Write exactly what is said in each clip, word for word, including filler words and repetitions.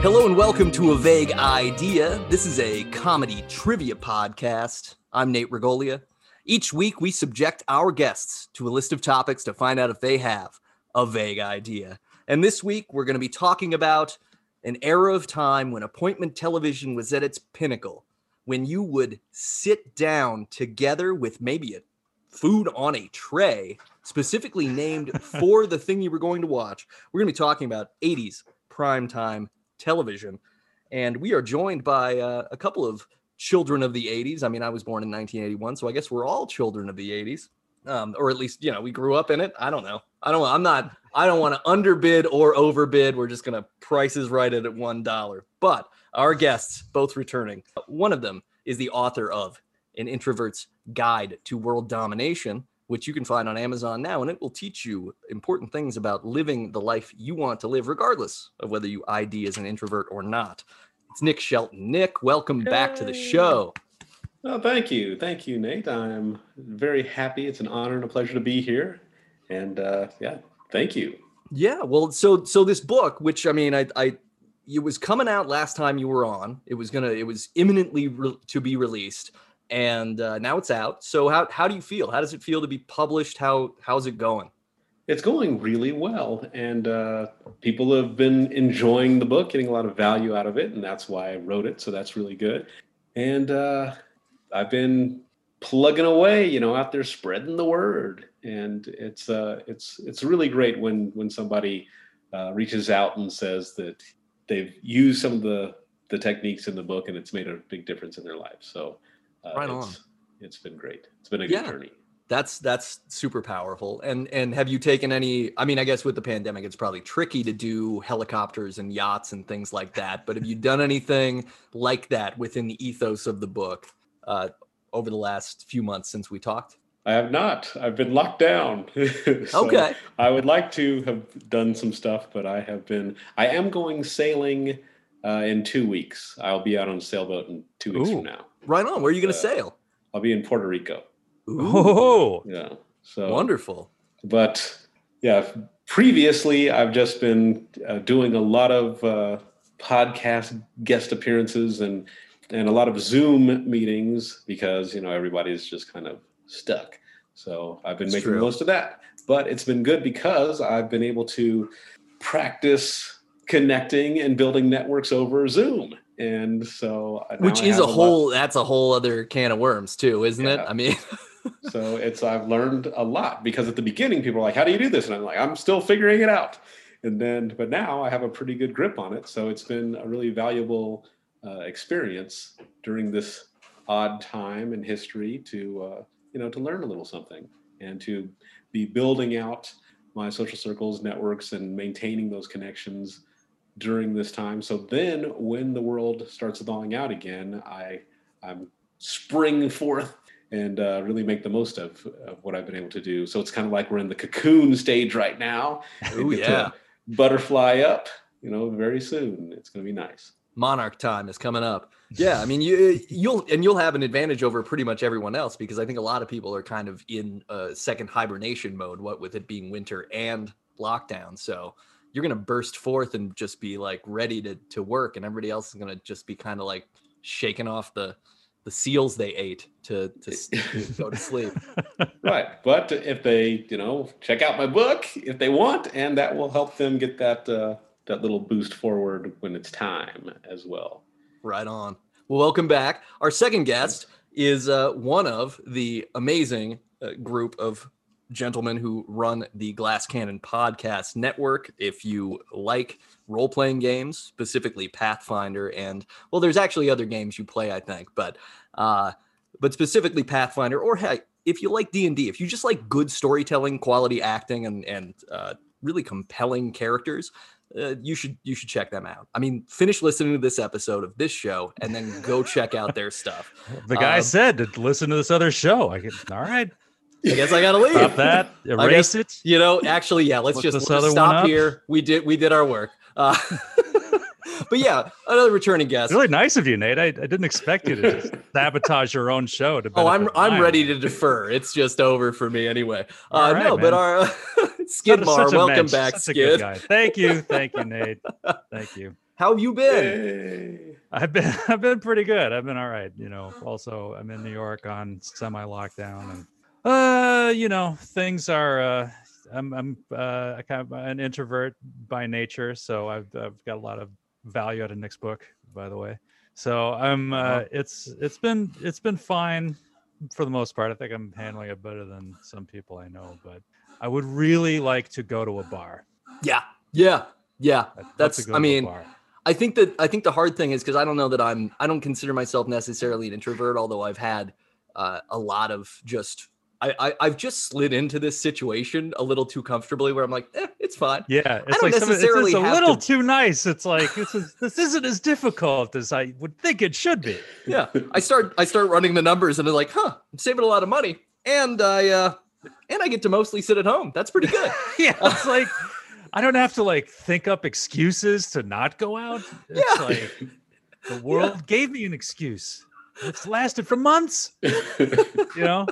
Hello and welcome to A Vague Idea. This is a comedy trivia podcast. I'm Nate Regolia. Each week we subject our guests to a list of topics to find out if they have a vague idea. And this week we're going to be talking about an era of time when appointment television was at its pinnacle, when you would sit down together with maybe a food on a tray, specifically named for the thing you were going to watch. We're going to be talking about eighties primetime television, and we are joined by uh, a couple of children of the eighties. I mean, I was born in nineteen eighty-one, so I guess we're all children of the eighties, um, or at least, you know, we grew up in it. I don't know. I don't. I'm not. I don't want to underbid or overbid. We're just going to prices right it at one dollar. But our guests, both returning, one of them is the author of An Introvert's Guide to World Domination, which you can find on Amazon now, and it will teach you important things about living the life you want to live, regardless of whether you I D as an introvert or not. It's Nick Shelton. Nick, welcome Yay. back to the show. Well, thank you. Thank you, Nate. I'm very happy. It's an honor and a pleasure to be here. And uh, yeah, thank you. Yeah, well, so so this book, which, I mean, I, I it was coming out last time you were on. It was gonna, it was imminently re- to be released. And uh, now it's out. So how how do you feel? How does it feel to be published? How how's it going? It's going really well, and uh, people have been enjoying the book, getting a lot of value out of it, and that's why I wrote it. So that's really good. And uh, I've been plugging away, you know, out there spreading the word, and it's uh, it's it's really great when when somebody uh, reaches out and says that they've used some of the the techniques in the book, and it's made a big difference in their life. So. Uh, right on. It's, it's been great. It's been a good yeah, journey. That's that's super powerful. And and have you taken any, I mean, I guess with the pandemic, it's probably tricky to do helicopters and yachts and things like that. But have you done anything like that within the ethos of the book uh, over the last few months since we talked? I have not. I've been locked down. so okay. I would like to have done some stuff, but I have been, I am going sailing uh, in two weeks. I'll be out on a sailboat in two weeks Ooh. from now. Right on. Where are you going to uh, sail? I'll be in Puerto Rico. Oh, yeah. So wonderful. But yeah, previously I've just been uh, doing a lot of uh, podcast guest appearances and and a lot of Zoom meetings because, you know, everybody's just kind of stuck. So I've been That's making true. the most of that. But it's been good because I've been able to practice connecting and building networks over Zoom. And so which is a whole, that's a whole other can of worms too, isn't yeah. it? I mean, so it's, I've learned a lot because at the beginning people are like, how do you do this? And I'm like, I'm still figuring it out. And then, but now I have a pretty good grip on it. So it's been a really valuable uh, experience during this odd time in history to, uh, you know, to learn a little something and to be building out my social circles, networks, and maintaining those connections during this time. So then when the world starts thawing out again, I, I'm spring forth and uh, really make the most of, of what I've been able to do. So it's kind of like we're in the cocoon stage right now. Oh yeah. Butterfly up, you know, very soon. It's going to be nice. Monarch time is coming up. Yeah. I mean, you, you'll, and you'll have an advantage over pretty much everyone else because I think a lot of people are kind of in a second hibernation mode, what with it being winter and lockdown. So you're going to burst forth and just be like ready to, to work. And everybody else is going to just be kind of like shaking off the, the seals they ate to, to, to go to sleep. Right. But if they, you know, check out my book if they want, and that will help them get that, uh, that little boost forward when it's time as well. Right on. Well, welcome back. Our second guest is uh, one of the amazing uh, group of gentlemen who run the Glass Cannon Podcast Network. If you like role-playing games, specifically Pathfinder, and well, there's actually other games you play, I think, but uh, but specifically Pathfinder, or hey, if you like D and D, if you just like good storytelling, quality acting, and and uh, really compelling characters, uh, you should you should check them out. I mean, finish listening to this episode of this show and then go check out their stuff. The guy um, said to listen to this other show. I get all right. I guess I gotta leave. Stop that. Erase guess, it. You know, actually, yeah. Let's Look just, this let's other stop one up. here. We did we did our work. Uh, but yeah, another returning guest. It's really nice of you, Nate. I, I didn't expect you to just sabotage your own show. To oh, I'm benefit I'm mine. ready to defer. It's just over for me anyway. Uh, All right, no, man. but our uh, Skidmar, Such a welcome mensch. back, Such a good Skid. guy. Thank you, thank you, Nate. Thank you. How have you been? Yay. I've been I've been pretty good. I've been all right. You know, also I'm in New York on semi-lockdown, and uh, you know, things are. Uh, I'm I'm uh, kind of an introvert by nature, so I've I've got a lot of value out of Nick's book, by the way. So I'm. Uh, Uh-huh. it's it's been it's been fine for the most part. I think I'm handling it better than some people I know, but I would really like to go to a bar. Yeah, yeah, yeah. I'd love to That's. go I to a mean, bar. I think that I think the hard thing is because I don't know that I'm. I don't consider myself necessarily an introvert, although I've had uh, a lot of just. I, I I've just slid into this situation a little too comfortably, where I'm like, eh, it's fine. Yeah, it's don't like some, it's, necessarily it's a have little to- too nice. It's like this is this isn't as difficult as I would think it should be. Yeah, I start I start running the numbers, and I'm like, huh, I'm saving a lot of money, and I uh, and I get to mostly sit at home. That's pretty good. Yeah, it's like I don't have to like think up excuses to not go out. It's Yeah. like the world gave me an excuse. It's lasted for months. You know?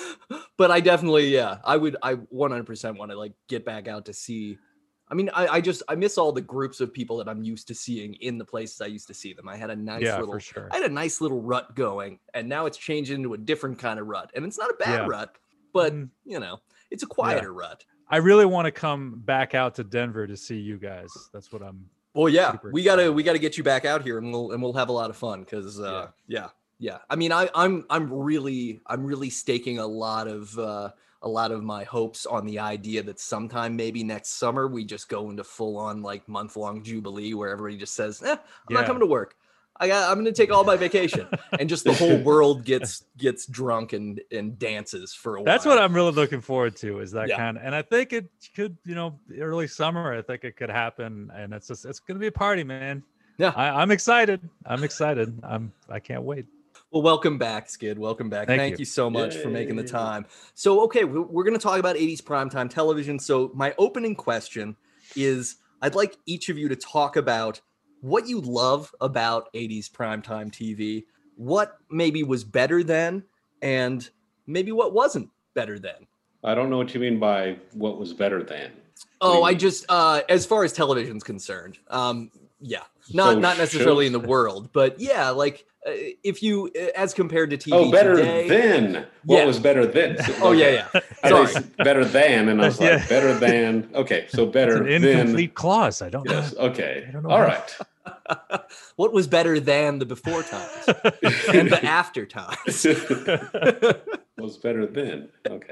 But I definitely, yeah, I would, I one hundred percent want to like get back out to see. I mean, I, I just, I miss all the groups of people that I'm used to seeing in the places I used to see them. I had a nice Yeah, little, for sure. I had a nice little rut going, and now it's changed into a different kind of rut. And it's not a bad Yeah. rut, but Mm. you know, it's a quieter rut. I really want to come back out to Denver to see you guys. That's what I'm Well, yeah, Super we gotta, excited. we gotta get you back out here, and we'll, and we'll have a lot of fun. Cause, uh, yeah, yeah. I mean, I, I'm, I'm really, I'm really staking a lot of, uh, a lot of my hopes on the idea that sometime maybe next summer we just go into full on like month long jubilee where everybody just says, eh, I'm Yeah. not coming to work. I got, I'm going to take all my vacation, and just the whole world gets gets drunk and and dances for a while. That's what I'm really looking forward to, is that Yeah. kind of, and I think it could, you know, early summer, I think it could happen, and it's just, it's going to be a party, man. Yeah. I, I'm excited. I'm excited. I'm, I can't wait. Well, welcome back, Skid. Welcome back. Thank, Thank you. you. so much for making the Yay. time. So, okay, we- we're going to talk about eighties primetime television. So, my opening question is I'd like each of you to talk about what you love about eighties primetime T V, what maybe was better then, and maybe what wasn't better then. I don't know what you mean by what was better than. What do Oh, you I mean? just, uh, as far as television's concerned, um, yeah, not So not necessarily shows- in the world, but yeah, like uh, if you, uh, as compared to T V Oh, better today. than. What Yeah. was better than? Oh, yeah, yeah. I Sorry. thought you said better than, and I was like, Yeah. better than. Okay, so It's better an than. incomplete clause. I don't Yes. know. Okay. I don't know All how- right. What was better than the before times and the after times? was better than. Okay.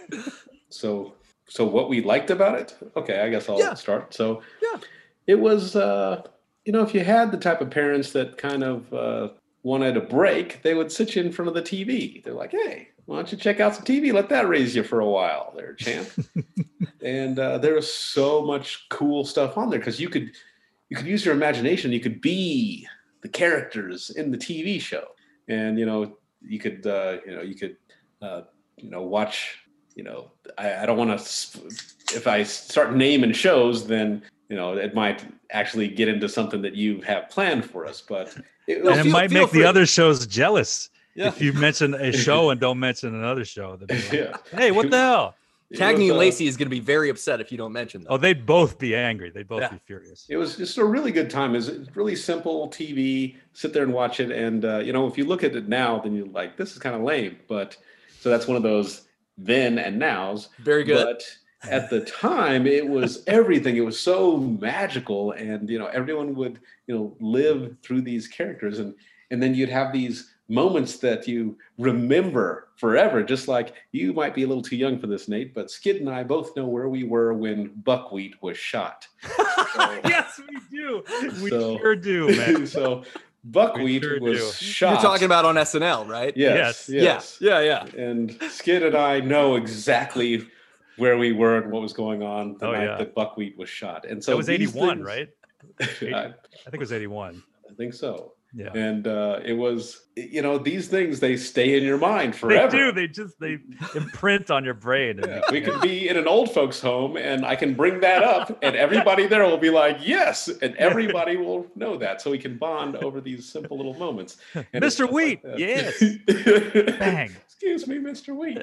So, so what we liked about it? Okay, I guess I'll Yeah. start. So, Yeah. it was, uh, you know, if you had the type of parents that kind of uh, wanted a break, they would sit you in front of the T V. They're like, "Hey, why don't you check out some T V? Let that raise you for a while, there, champ." And uh, there was so much cool stuff on there because you could, you could use your imagination. You could be the characters in the T V show, and you know, you could, uh, you know, you could, uh, you know, watch. You know, I, I don't want to. If I start naming shows, then you know it might actually get into something that you have planned for us. But it, No, And it feel- might feel make free. the other shows jealous. Yeah. If you mention a show and don't mention another show. They'd be like, yeah, hey, what the hell? it Cagney was, and uh, Lacey is going to be very upset if you don't mention them. Oh, they'd both be angry. They'd both Yeah. be furious. It was just a really good time. It's really simple T V. Sit there and watch it, and uh, you know, if you look at it now, then you're like, "This is kind of lame." But so that's one of those then and nows. Very good. But at the time, it was everything. It was so magical, and you know, everyone would you know live through these characters, and and then you'd have these moments that you remember forever. Just like you might be a little too young for this, Nate, but Skid and I both know where we were when Buckwheat was shot. So- Yes, we do. We So- sure do, man. so Buckwheat sure was do. shot. You're talking about on S N L, right? yes, Yes. yes, Yeah, yeah, yeah. And Skid and I know exactly where we were and what was going on the Oh, night yeah. that Buckwheat was shot. And so That was these eighty-one, things- right? I, I think it was eighty-one. I think so. Yeah. And uh, it was, you know, these things, they stay in your mind forever. They do. They just, they imprint on your brain. Yeah, we could be in an old folks home and I can bring that up and everybody there will be like, yes. And everybody will know that. So we can bond over these simple little moments. And Mister Wheat. Like yes. Bang. Excuse me, Mister Wheat.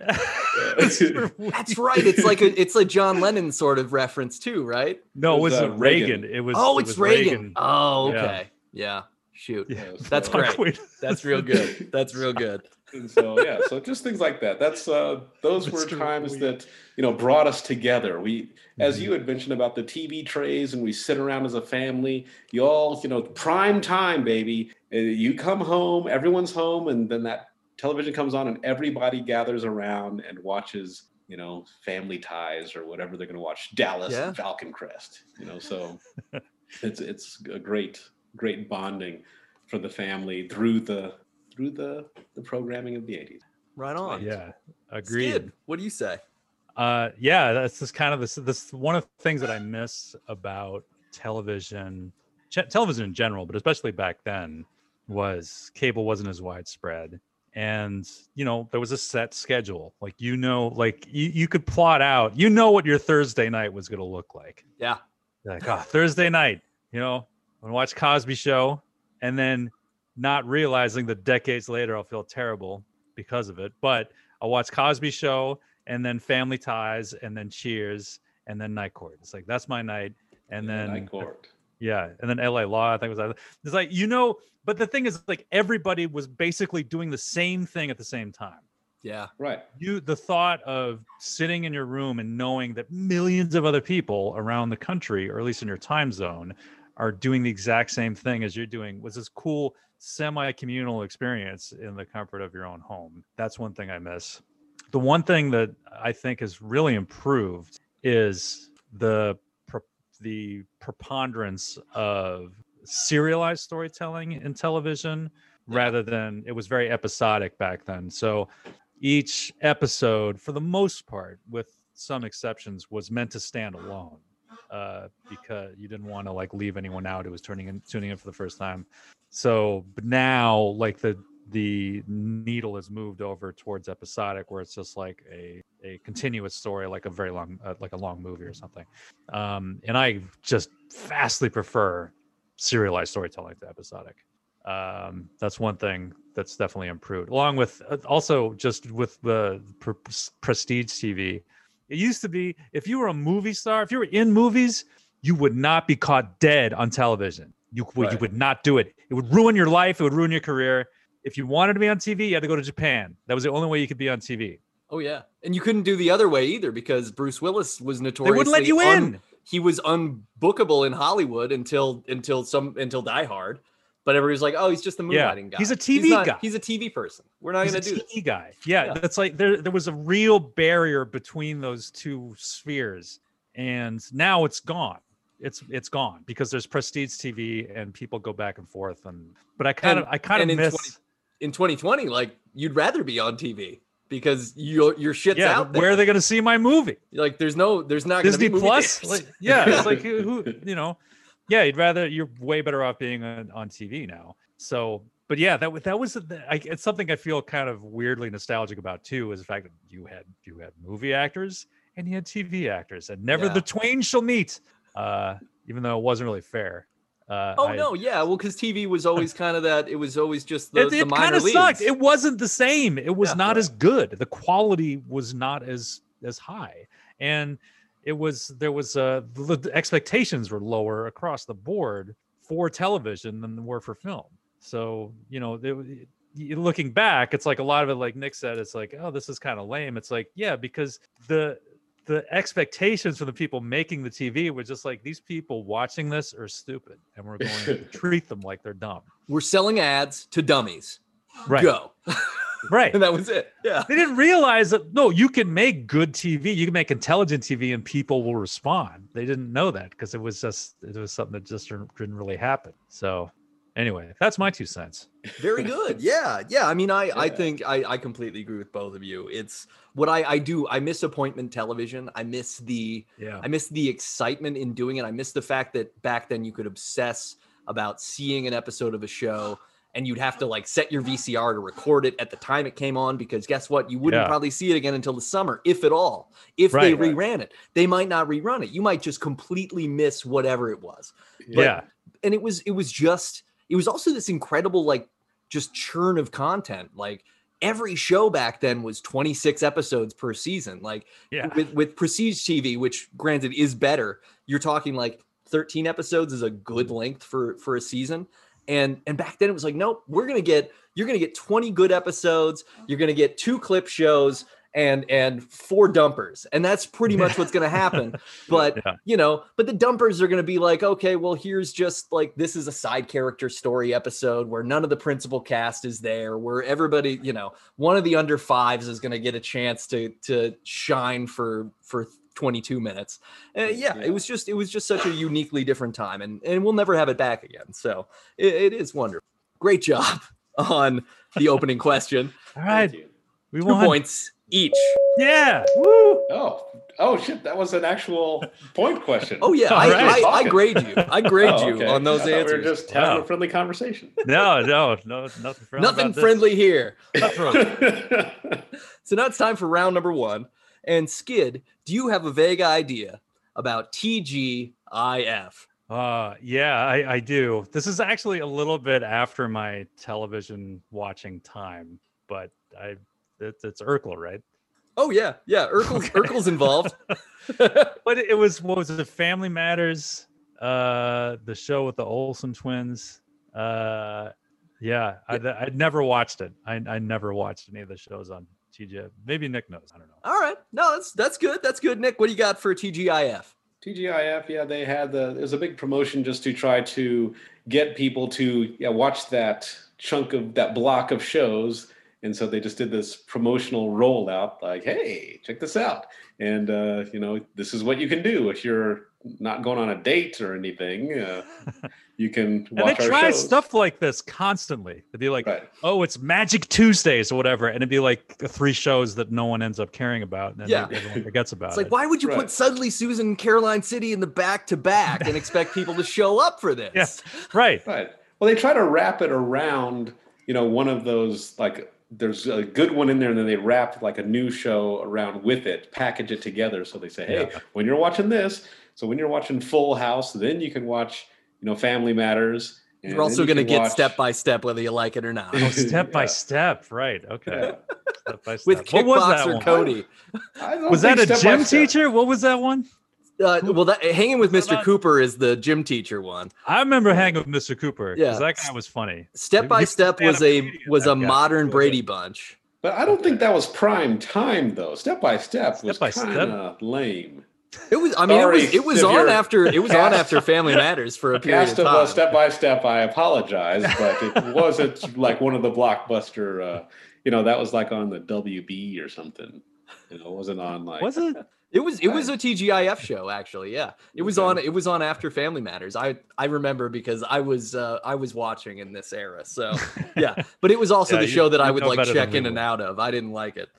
Mister Wheat. That's right. It's like a it's a John Lennon sort of reference too, right? No, it was, uh, uh, Reagan. Reagan. It was. Oh, it it's was Reagan. Reagan. Oh, Yeah. okay. Yeah. Shoot. Yeah, That's so- great. That's real good. That's real good. And so yeah, so just things like that. That's uh those were Mister times Wheat. that, you know, brought us together. We, as Mhm. you had mentioned about the T V trays, and we sit around as a family. You all, you know, prime time, baby. Uh, You come home, everyone's home, and then that television comes on, and everybody gathers around and watches, you know, Family Ties or whatever they're going to watch, Dallas Yeah. and Falcon Crest. You know, so it's it's a great great bonding for the family through the through the the programming of the eighties. Right on. Yeah. Agreed. Skid, what do you say? Uh, yeah, that's just kind of this. This one of the things that I miss about television, ch- television in general, but especially back then, was cable wasn't as widespread, and you know there was a set schedule. Like you know, like you, you could plot out. You know what your Thursday night was going to look like. Yeah. You're like, oh, Thursday night. You know, I'm gonna watch Cosby Show, and then not realizing that decades later I'll feel terrible because of it, but I'll watch Cosby Show and then Family Ties and then Cheers and then Night Court. It's like, that's my night. And then, Night Court. yeah. And then L A Law, I think was, it's like, you know, but the thing is like everybody was basically doing the same thing at the same time. Yeah. Right. You, the thought of sitting in your room and knowing that millions of other people around the country, or at least in your time zone, are doing the exact same thing as you're doing was this cool semi-communal experience in the comfort of your own home. That's one thing I miss. The one thing that I think has really improved is the pre- the preponderance of serialized storytelling in television, Yeah. rather than it was very episodic back then. So each episode, for the most part, with some exceptions, was meant to stand alone. Uh, because you didn't want to like leave anyone out who was turning in, tuning in for the first time. So but now, like the the needle has moved over towards episodic, where it's just like a a continuous story, like a very long, uh, like a long movie or something. Um, and I just vastly prefer serialized storytelling to episodic. Um, that's one thing that's definitely improved, along with uh, also just with the pr- prestige T V. It used to be if you were a movie star, if you were in movies, you would not be caught dead on television. You would, you Right. would not do it. It would ruin your life. It would ruin your career. If you wanted to be on T V, you had to go to Japan. That was the only way you could be on T V. Oh yeah. And you couldn't do the other way either because Bruce Willis was They notoriously wouldn't let you un- in. he was unbookable in Hollywood until until some until Die Hard. But everybody's like, oh, he's just the Yeah, moonlighting guy. he's a T V He's not- guy. He's a T V person. We're not He's going a to do T V this. guy. Yeah, Yeah. that's like there. There was a real barrier between those two spheres, and now it's gone. It's it's gone because there's prestige T V and people go back and forth. And but I kind of And- I kind of and in miss. twenty In twenty twenty, like you'd rather be on T V because your your shit's yeah, out there. where are they going to see my movie? Like there's no there's not gonna Disney be movie Plus? theaters. Like, yeah, it's like who, who you know. Yeah, you'd rather you're way better off being on, on T V now. So, but yeah, that wa- that was the- I, it's something I feel kind of weirdly nostalgic about too. Is the fact that you had you had movie actors and you had T V actors, and never Yeah. the twain shall meet. Uh, even though it wasn't really fair. Uh, Oh I- no, yeah, well, because T V was always kind of that. It was always just the, it, the it minor kind of leagues. sucked. It wasn't the same. It was Yeah, not right. as good. The quality was not as as high, and it was there was uh the, the expectations were lower across the board for television than they were for film. So you know, they, you- looking back, it's like a lot of it, like Nick said, it's like, oh, this is kind of lame. It's like, yeah, because the the expectations for the people making the T V were just like, these people watching this are stupid, and we're going to treat them like they're dumb. We're selling ads to dummies. Right. Go. Right. And that was it. Yeah. They didn't realize that no, you can make good T V, you can make intelligent T V, and people will respond. They didn't know that because it was just it was something that just didn't really happen. So anyway, that's my two cents. Very good. Yeah. Yeah. I mean, I, I Yeah. think I, I completely agree with both of you. It's what I, I do. I miss appointment television. I miss the, Yeah. I miss the excitement in doing it. I miss the fact that back then you could obsess about seeing an episode of a show and you'd have to like set your V C R to record it at the time it came on, because guess what? You wouldn't Yeah. probably see it again until the summer, if at all. If Right, they right. reran it, they might not rerun it. You might just completely miss whatever it was. But- Yeah. And it was, it was just, it was also this incredible, like, just churn of content. Like every show back then was twenty-six episodes per season. Like Yeah. with, with Prestige T V, which granted is better, you're talking like thirteen episodes is a good length for, for a season. And, and back then it was like, nope, we're going to get, you're going to get twenty good episodes. You're going to get two clip shows and, and four dumpers. And that's pretty much what's going to happen. But, Yeah. you know, but the dumpers are going to be like, okay, well, here's just like, this is a side character story episode where none of the principal cast is there, where everybody, you know, one of the under fives is going to get a chance to, to shine for, for twenty-two minutes. Uh, yeah, Yeah. it was just, it was just such a uniquely different time, and, and we'll never have it back again. So it, it is wonderful. Great job on the opening question. All Thank right. you. We Two won. points each. Yeah. Woo. Oh, oh shit! That was an actual point question. Oh yeah, All I, right. I, I grade you. I grade Oh, you okay. on those I thought answers. We were just having Wow. a friendly conversation. No, no, no, nothing friendly. Nothing about this. friendly here. Cutthroat. So now it's time for round number one. And Skid, do you have a vague idea about T G I F? Uh, yeah, I, I do. This is actually a little bit after my television watching time, but I it's, it's Urkel, right? Oh yeah, yeah. Urkel's, Okay. Urkel's involved. But it was what was it? Family Matters, uh, the show with the Olsen twins. Uh, yeah, I, I'd never watched it. I I never watched any of the shows on T G I F. Maybe Nick knows. I don't know. All right, no, that's that's good. That's good. Nick, what do you got for T G I F? T G I F, yeah, they had the. It was a big promotion just to try to get people to yeah, watch that chunk of that block of shows, and so they just did this promotional rollout, like, hey, check this out, and uh, you know, this is what you can do if you're not going on a date or anything. Uh, you can And watch they our try shows. stuff like this constantly. They'd be like, Right. "Oh, it's Magic Tuesdays" or whatever, and it'd be like three shows that no one ends up caring about, and then Yeah. everyone forgets about It's like, it. why would you Right. put Suddenly Susan and Caroline City in the back to back and expect people to show up for this? Yeah. Right. Right. Well, they try to wrap it around, you know, one of those, like, there's a good one in there, and then they wrap like a new show around with it, package it together. So they say, hey, Yeah. when you're watching this, so when you're watching Full House, then you can watch, you know, Family Matters. and You're also then you going to can get watch- step by step, whether you like it or not. Oh, step by Yeah. step. Right. Okay. Yeah. Step by step. With What was that Kickboxer one? Cody. I don't Was that think a Step by gym Step- teacher? What was that one? Uh, well, that Hanging with What Mister about- Cooper is the gym teacher one. I remember hanging with Mister Cooper because Yeah. that guy was funny. Step He- by he was Step was stand-up a comedian, was that a guy. modern Was Brady it? Bunch. But I don't think that was prime time, though. Step by Step was Step by Step? kind of lame. It was. I mean, Sorry it was. It was if on you're after. It was on cast- after Family Matters for a period Cast of of uh, time. Step by Step, I apologize, but it wasn't like one of the blockbuster. Uh, you know, that was like on the W B or something. You know, it wasn't on like. Was it? It was. It was a T G I F show, actually. Yeah, it was Okay. on. It was on after Family Matters. I I remember because I was uh, I was watching in this era. So yeah, but it was also Yeah, the you- show that I you would know like better than check we in and will. out of. I didn't like it.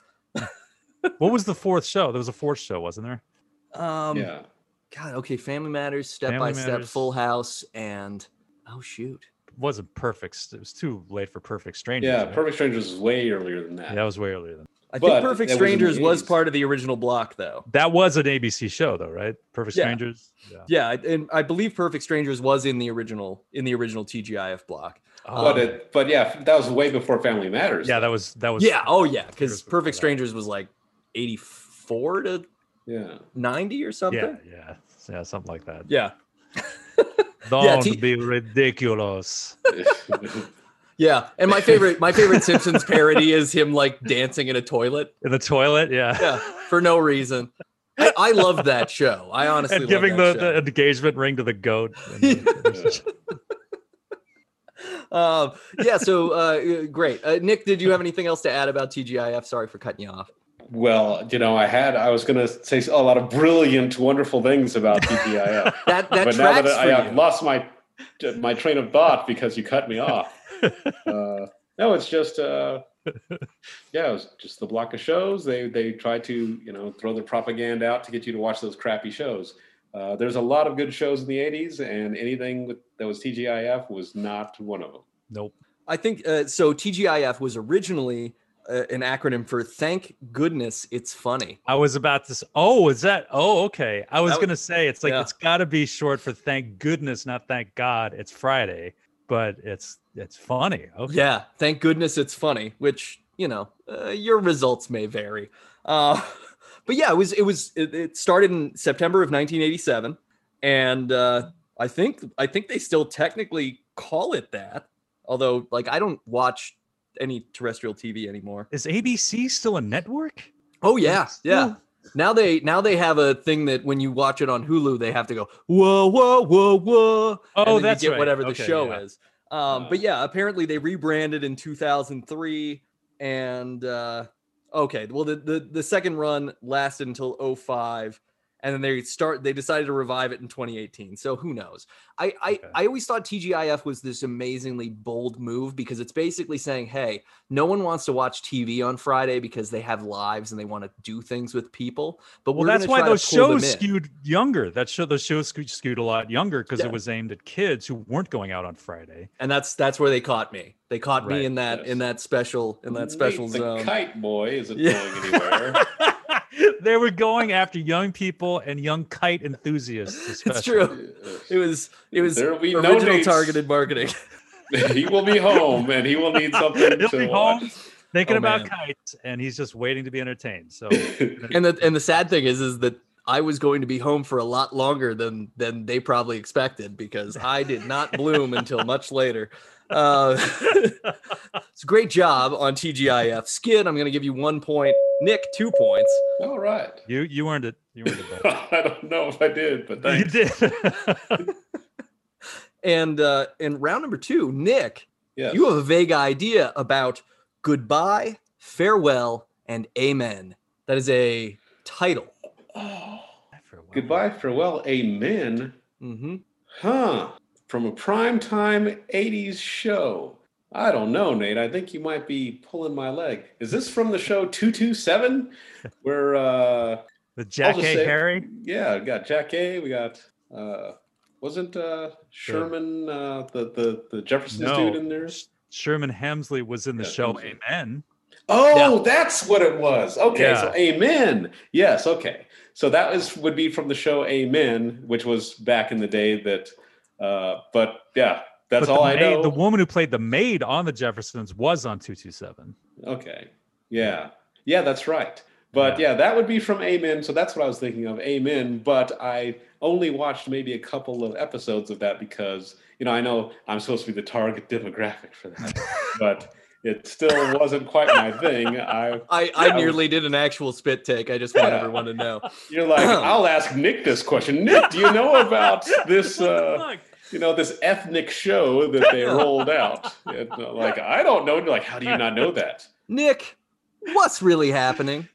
What was the fourth show? There was a fourth show, wasn't there? Um, Yeah. God. Okay. Family Matters, Step Family by Step, Matters. Full House, and oh shoot. It wasn't perfect. It was too late for Perfect Strangers. Yeah, right? Perfect Strangers is way earlier than that. Yeah, that was way earlier than. I But think Perfect that was in the Strangers was eighties. part of the original block, though. That was an A B C show, though, right? Perfect Yeah. Strangers. Yeah. Yeah, I- and I believe Perfect Strangers was in the original in the original T G I F block. But Um, it, but yeah, that was way before Family Matters. Yeah, though. that was that was. Yeah. Oh yeah, because Strangers before Perfect that. Strangers was like eighty-four to Yeah. ninety or something. Yeah, yeah, yeah, something like that. Yeah. Don't T- be ridiculous. Yeah. And my favorite my favorite Simpsons parody is him like dancing in a toilet. In the toilet, yeah. Yeah, for no reason. I, I love that show. I honestly And love giving the, that the show. engagement ring to the goat. And the- Um, yeah, so uh, great. Uh, Nick, did you have anything else to add about T G I F? Sorry for cutting you off. Well, you know, I had I was going to say a lot of brilliant, wonderful things about T G I F, That that but now tracks that I, for have you. lost my my train of thought because you cut me off. Uh, no, it's just uh, yeah, it was just the block of shows. They they try to you know throw the propaganda out to get you to watch those crappy shows. Uh, there's a lot of good shows in the eighties, and anything with, that was T G I F was not one of them. Nope. I think uh, so. T G I F was originally uh, an acronym for Thank Goodness It's Funny. I was about to say, oh, is that? Oh, okay. I was That going to say, it's like, yeah. it's got to be short for thank goodness, not thank God. It's Friday, but it's it's funny. Okay. Yeah, thank goodness it's funny, which, you know, uh, your results may vary. Uh, but yeah, it was, it was, it, it started in September of nineteen eighty-seven. And uh, I think, I think they still technically call it that. Although, like, I don't watch any terrestrial T V anymore. Is A B C still a network? Oh yeah, yeah. Still- Now they now they have a thing that when you watch it on Hulu, they have to go whoa whoa whoa whoa. Oh, and then that's you get right. whatever the Okay, show yeah. is. Um, but yeah, apparently they rebranded in two thousand three, and uh, okay, well the, the the second run lasted until oh five, and then they start they decided to revive it in twenty eighteen. So who knows? I I, Okay. I always thought T G I F was this amazingly bold move because it's basically saying, hey, no one wants to watch T V on Friday because they have lives and they want to do things with people. But Well, we're that's gonna why try to those pull them shows in. skewed younger. That show, those shows skewed, skewed a lot younger because Yeah. it was aimed at kids who weren't going out on Friday. And that's that's where they caught me. They caught Right. me in that Yes. in that special in that special Nate the zone. kite boy isn't Yeah. going anywhere. They were going after young people and young kite enthusiasts. It's especially. true. It was it was There will be no original dates. targeted marketing. He will be home, and he will need something He'll to be watch. home thinking Oh, about man. kites, and he's just waiting to be entertained. So, And the and the sad thing is is that I was going to be home for a lot longer than than they probably expected because I did not bloom until much later. Uh, it's a great job on T G I F. Skid, I'm going to give you one point. Nick, two points. All right. you you earned it. You earned it. Both. I don't know if I did, but You thanks. did. And uh, in round number two, Nick, Yes. you have a vague idea about goodbye, farewell, and amen. That is a title. Oh, For a while. goodbye, farewell, amen. Mm-hmm. Huh. From a primetime eighties show. I don't know, Nate. I think you might be pulling my leg. Is this from the show two two seven? Where, uh, The Jack I'll just A. say- Harry. yeah, we got Jack A. We got, uh, wasn't uh, Sherman uh, the, the, the Jefferson's No. dude in there? Sherman Hemsley was in the Yeah, show Hemsley. Amen. Oh, that's what it was. Okay, so Yeah. Amen. Yes, okay. So that was would be from the show Amen, which was back in the day that uh but yeah, that's But all the I maid- know. The woman who played the maid on the Jeffersons was on two two seven. Okay. Yeah. Yeah, that's right. But Yeah. yeah, that would be from Amen. So that's what I was thinking of, Amen. But I only watched maybe a couple of episodes of that because, you know, I know I'm supposed to be the target demographic for that. But it still wasn't quite my thing. I I, I Yeah. nearly did an actual spit take. I just want Yeah. everyone to know. You're like, I'll ask Nick this question. Nick, do you know about this uh Look, you know, this ethnic show that they rolled out? And, uh, like, I don't know. And you're like, how do you not know that? Nick, what's really happening?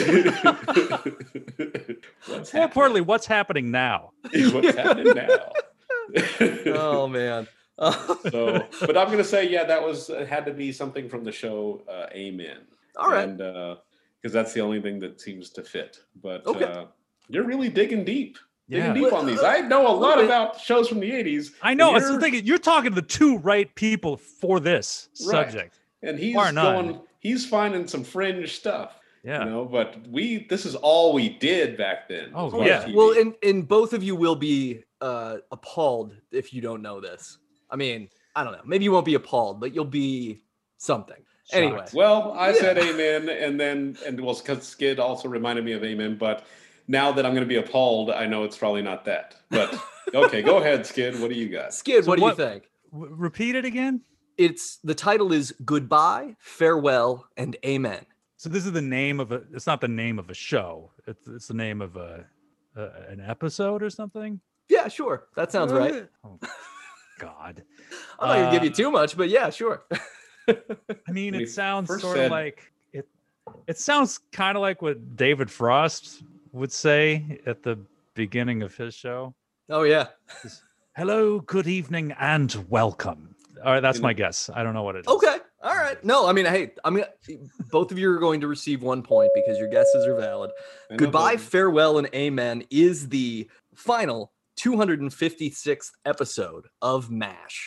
What's more importantly, what's happening now? happening? What's happening now? Oh man. So, but I'm gonna say, yeah, that was it had to be something from the show uh, Amen. All right. and because that's the only thing that seems to fit. But Okay. uh, you're really digging deep, Yeah. digging deep on these. I know a lot bit. about shows from the eighties. I know. and It's the you're- thing. You're talking to the two right people for this Right. subject. and he's Bar none. going. He's finding some fringe stuff. Yeah. You know, but we this is all we did back then. Oh, was watch yeah. T V. Well, and, and both of you will be uh, appalled if you don't know this. I mean, I don't know. Maybe you won't be appalled, but you'll be something. Anyway. Shocked. well, I Yeah. said amen, and then and well, because Skid also reminded me of amen. But now that I'm going to be appalled, I know it's probably not that. But okay, go ahead, Skid. What do you got? Skid, So what do what- you think? W- repeat it again. It's the title is Goodbye, Farewell, and Amen. So this is the name of a. It's not the name of a show. It's it's the name of a, a an episode or something. Yeah, sure. That sounds right. Oh, God. I'm not gonna give you Uh, too much, but yeah, sure. I mean, When it he sounds first sort of said- like it. It sounds kind of like what David Frost would say at the beginning of his show. Oh yeah. Hello, good evening, and welcome. All right, that's You my know- guess. I don't know what it is. Okay. All right. No, I mean, hey, I'm gonna. Both of you are going to receive one point because your guesses are valid. I know Goodbye, that- Farewell, and Amen is the final two hundred fifty-sixth episode of MASH.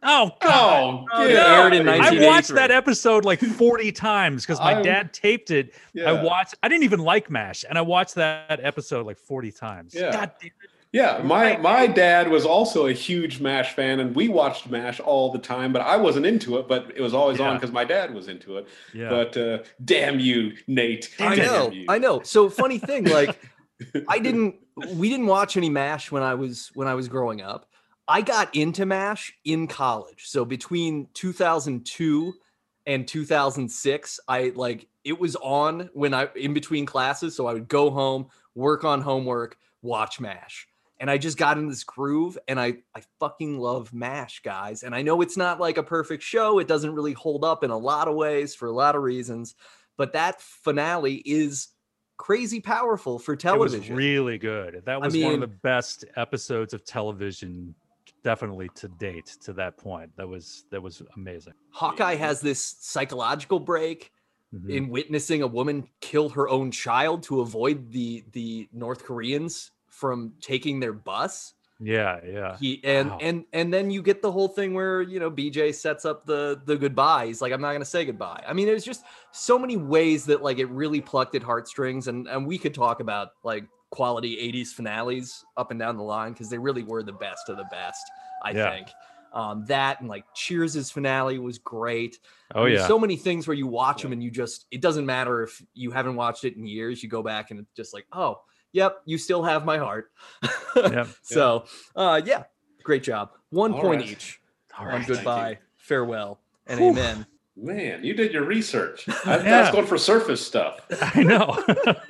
Oh God! Oh, Oh, get no. out Aired in of here. I nineteen watched eighty-three. that episode like forty times because my I'm- dad taped it. Yeah. I watched. I didn't even like MASH, and I watched that episode like forty times. Yeah. God damn it! Yeah, You're my right, my man. dad was also a huge MASH fan, and we watched MASH all the time. But I wasn't into it, but it was always on Yeah. because my dad was into it. Yeah. But uh, damn you, Nate! I Damn know, you. I know. So funny thing, like I didn't, we didn't watch any MASH when I was when I was growing up. I got into MASH in college. So between two thousand two and two thousand six, I like it was on when I in between classes. So I would go home, work on homework, watch MASH. And I just got in this groove, and I I fucking love MASH, guys. And I know it's not like a perfect show. It doesn't really hold up in a lot of ways for a lot of reasons, but that finale is crazy powerful for television. It was really good. That I was one mean- of the best episodes of television, definitely to date. To that point, that was that was amazing. Hawkeye has this psychological break Mhm. in witnessing a woman kill her own child to avoid the the North Koreans from taking their bus. Yeah, yeah. He and Wow. and and then you get the whole thing where, you know, B J sets up the the goodbye. He's like, I'm not gonna say goodbye. I mean, there's just so many ways that like it really plucked at heartstrings, and and we could talk about like quality eighties finales up and down the line because they really were the best of the best. I Yeah. think um, that and like Cheers's finale was great. Oh I mean, yeah. so many things where you watch them Yeah. and you just it doesn't matter if you haven't watched it in years. You go back and it's just like, oh, yep, you still have my heart. Yep. So, uh, yeah, great job. One All point right. each All on right. Thank you. goodbye, farewell, and Whew. amen. Man, you did your research. I, I Yeah. was going for surface stuff. I know.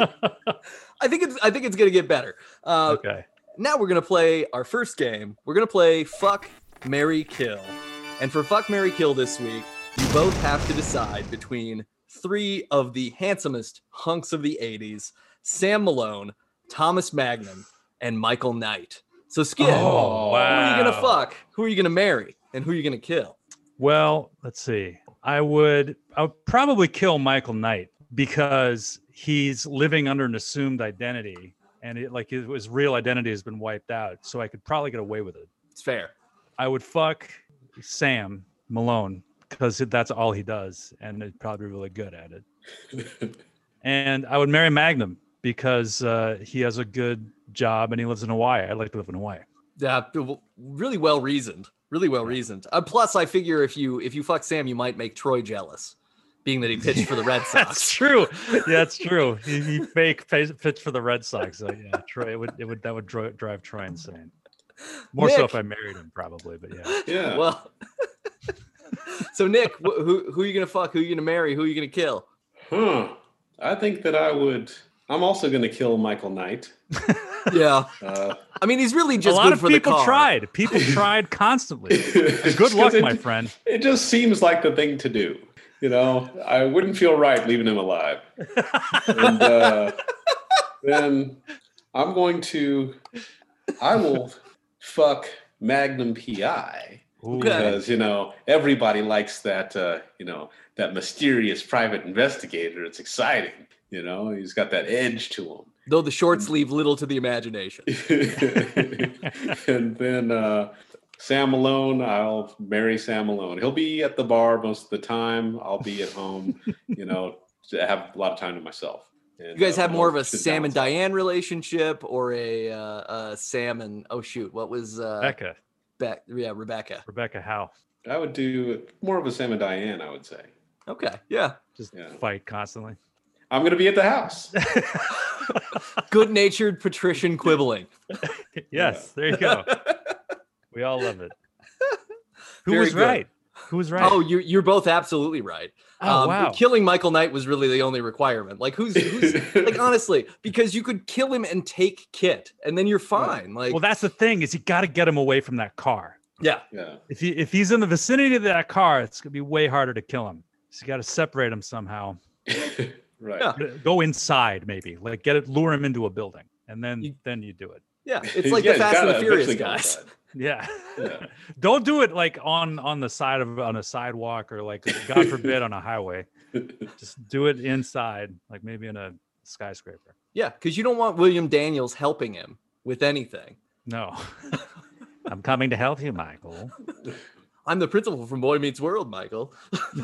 I think it's I think it's gonna get better. Uh, Okay. Now we're gonna play our first game. We're gonna play Fuck, Marry, Kill, and for Fuck, Marry, Kill this week, you both have to decide between three of the handsomest hunks of the eighties: Sam Malone, Thomas Magnum, and Michael Knight. So, Skid, Oh, who are you gonna wow. fuck? Who are you gonna marry? And who are you gonna kill? Well, let's see. I would I would probably kill Michael Knight because he's living under an assumed identity, and it like his, his real identity has been wiped out. So I could probably get away with it. It's fair. I would fuck Sam Malone because that's all he does, and he'd probably be really good at it. And I would marry Magnum because uh, he has a good job and he lives in Hawaii. I'd like to live in Hawaii. Yeah, w- really well reasoned. Really well reasoned. Uh, plus, I figure if you if you fuck Sam, you might make Troy jealous, being that he pitched for the Red That's Sox. true. Yeah, that's true. He, he fake pays, pitched for the Red Sox. So yeah, Troy it would it would that would dri- drive Troy insane. More so Nick. if I married him, probably. But yeah, Yeah. Well, so Nick, wh- who who are you gonna fuck? Who are you gonna marry? Who are you gonna kill? Huh. I think that I would. I'm also going to kill Michael Knight. Yeah, Uh, I mean he's really a just lot good of for the people car. tried. People tried constantly. just Good luck, 'cause my it, friend. It just seems like the thing to do. You know, I wouldn't feel right leaving him alive. And uh, then I'm going to. I will fuck Magnum P I. Ooh. Okay. Because you know everybody likes that uh, you know that mysterious private investigator. It's exciting. You know he's got that edge to him. Though the shorts leave little to the imagination. And then uh, Sam Malone, I'll marry Sam Malone. He'll be at the bar most of the time. I'll be at home. You know, to have a lot of time to myself. And, You guys uh, have more of a sit Sam down and Diane relationship, or a uh, uh, Sam and oh shoot, what was uh, Rebecca, Be- yeah, Rebecca. Rebecca Howe, I would do more of a Sam and Diane. I would say. Okay, yeah, just Yeah. fight constantly. I'm going to be at the house. good-natured patrician quibbling. Yes, there you go. We all love it. Who Very was good. right? Who was right? Oh, you're you're both absolutely right. Oh, Um, wow. Killing Michael Knight was really the only requirement. Like, who's, who's like honestly, because you could kill him and take Kit, and then you're fine. Like, Well, that's the thing is you got to get him away from that car. yeah, Yeah. If he if he's in the vicinity of that car, it's gonna be way harder to kill him. So you got to separate him somehow. Right. Yeah. Go inside, maybe like get it, lure him into a building, and then You- then you do it. yeah. It's like Yeah, the he's Fast and the gotta Furious eventually go guys. inside. Yeah. Yeah. Don't do it like on on the side of on a sidewalk or like God forbid on a highway. Just do it inside, like maybe in a skyscraper. Yeah, because you don't want William Daniels helping him with anything. No. I'm coming to help you, Michael. I'm the principal from Boy Meets World, Michael.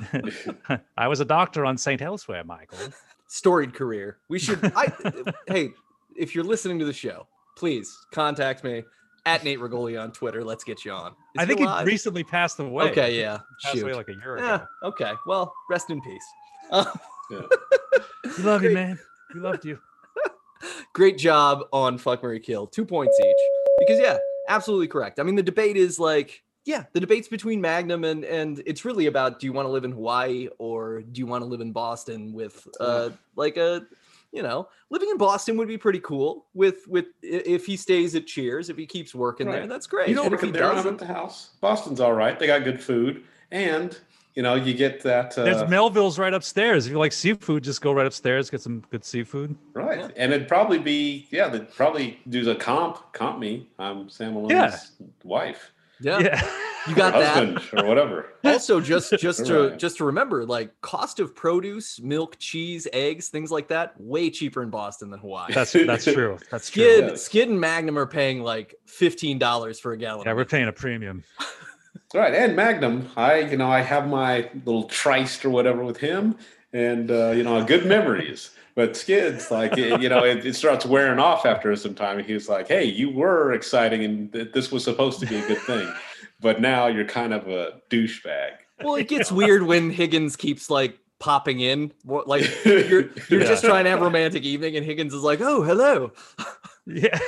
I was a doctor on Saint Elsewhere, Michael. Storied career. We should. I hey, if you're listening to the show, please contact me at Nate Regoli on Twitter. Let's get you on. Is I think he he alive? recently passed away. Okay, yeah. He passed Shoot. away like a year ago. Yeah. Okay. Well, rest in peace. Uh, Yeah. We love you, man. We loved you. Great job on Fuck, Marry, Kill. Two points each. Because yeah, absolutely correct. I mean, the debate is like, yeah, the debate's between Magnum and and it's really about, do you want to live in Hawaii or do you want to live in Boston with uh like a, you know, living in Boston would be pretty cool with with if he stays at Cheers, if he keeps working Right. there, that's great. You don't And if he work there. I'm at doesn't, the house. Boston's all right. They got good food, and you know you get that. Uh, There's Melville's right upstairs. If you like seafood, just go right upstairs, get some good seafood. right, Yeah. and it'd probably be yeah. They'd probably do a comp comp me. I'm Sam Malone's Yeah. wife, yeah, Yeah. you or got that. husband, or whatever. Also, just just to Right. just to remember, like cost of produce, milk, cheese, eggs, things like that, way cheaper in Boston than Hawaii. That's that's true. That's true. Skid, Yes. Skid and Magnum are paying like fifteen dollars for a gallon. Yeah, of we're milk. paying a premium. Right, and Magnum. I you know I have my little tryst or whatever with him, and uh, you know good memories. But Skid's like it- you know it, it starts wearing off after some time. And he's like, "Hey, you were exciting, and th- this was supposed to be a good thing, but now you're kind of a douchebag." Well, it gets weird when Higgins keeps like popping in. What, like you're you're Yeah. just trying to have a romantic evening, and Higgins is like, "Oh, hello." Yeah.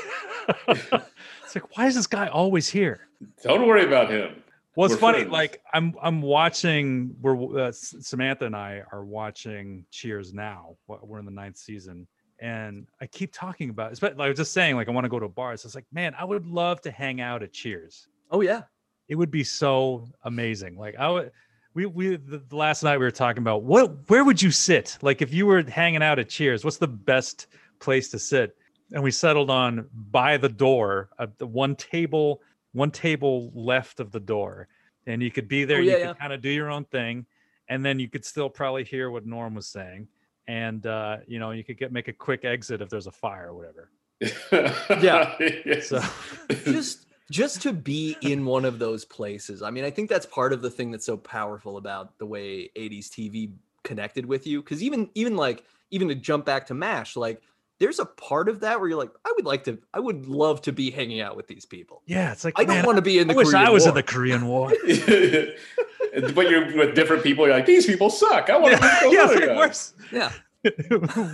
It's like, why is this guy always here? Don't worry about him. Well, it's We're funny. friends. Like I'm, I'm watching. We're uh, S- Samantha and I are watching Cheers now. Wh- We're in the ninth season, and I keep talking about. It's like I was just saying, like I want to go to a bar. So it's like, man, I would love to hang out at Cheers. Oh yeah. It would be so amazing. Like I would. We we the, the last night we were talking about what where would you sit? Like if you were hanging out at Cheers, what's the best place to sit? And we settled on by the door, uh, the one table, one table left of the door, and you could be there. Oh, yeah, you yeah. could kind of do your own thing, and then you could still probably hear what Norm was saying, and uh, you know you could get make a quick exit if there's a fire or whatever. Yeah. Yes. So Just just to be in one of those places. I mean, I think that's part of the thing that's so powerful about the way eighties T V connected with you. Because even even like even to jump back to MASH, like there's a part of that where you're like, I would like to, I would love to be hanging out with these people. yeah, it's like I don't man, want to be in the I wish Korean I was War. in the Korean War. But you're with different people. You're like, these people suck. I want to yeah, meet those yeah, other it's like, guys. where's- Yeah.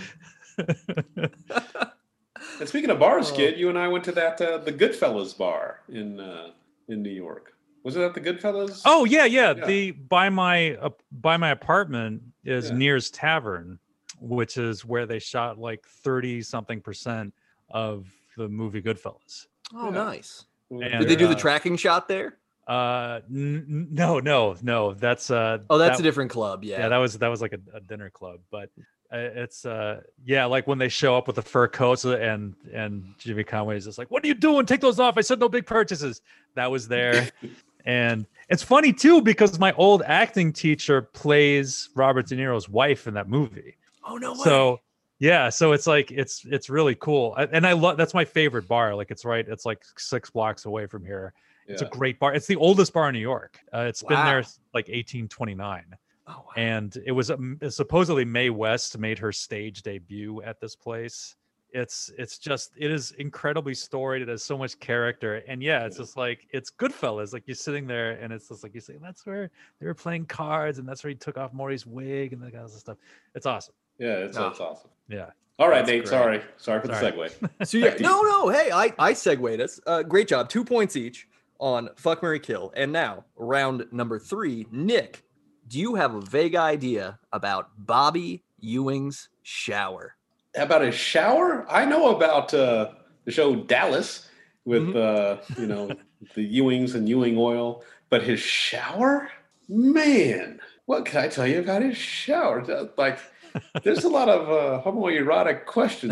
Where- And speaking of bars, Oh. Skid, you and I went to that uh, the Goodfellas bar in uh, in New York. Was it at the Goodfellas? Oh yeah, yeah. Yeah. The by my uh, by my apartment is Yeah. Near's Tavern, which is where they shot like thirty something percent of the movie Goodfellas. Oh, Yeah. nice. Well, And- Did they do the uh, tracking shot there? Uh, n- n- no, no, no. That's uh. Oh, that's that- a different club. Yeah. Yeah, that was that was like a, a dinner club, but uh, it's uh yeah, like when they show up with the fur coats and and Jimmy Conway is just like, "What are you doing? Take those off! I said no big purchases." That was there, and it's funny too because my old acting teacher plays Robert De Niro's wife in that movie. oh, no way. So yeah, so it's like it's it's really cool, I, and I love that's my favorite bar. Like it's right, it's like six blocks away from here. It's a yeah. great bar. It's the oldest bar in New York. Uh, it's been there Wow. like eighteen twenty-nine. oh, wow. And it was um, supposedly Mae West made her stage debut at this place. It's it's just it is incredibly storied. It has so much character, and yeah, it's Yeah. just like it's Goodfellas. Like you're sitting there, and it's just like you say that's where they were playing cards, and that's where he took off Maury's wig and that kind of stuff. It's awesome. Yeah, it's, Oh. it's awesome. Yeah. All right, That's Nate. great. Sorry, sorry for the Sorry. segue. So yeah, Back to you. no, no, hey, I I segued us. Uh, great job. Two points each on Fuck, Marry, Kill. And now round number three. Nick, do you have a vague idea about Bobby Ewing's shower? How about his shower? I know about uh, the show Dallas with uh, you know the Ewings and Ewing oil, but his shower, man, what can I tell you about his shower? Uh, Like, there's a lot of uh, homoerotic questions.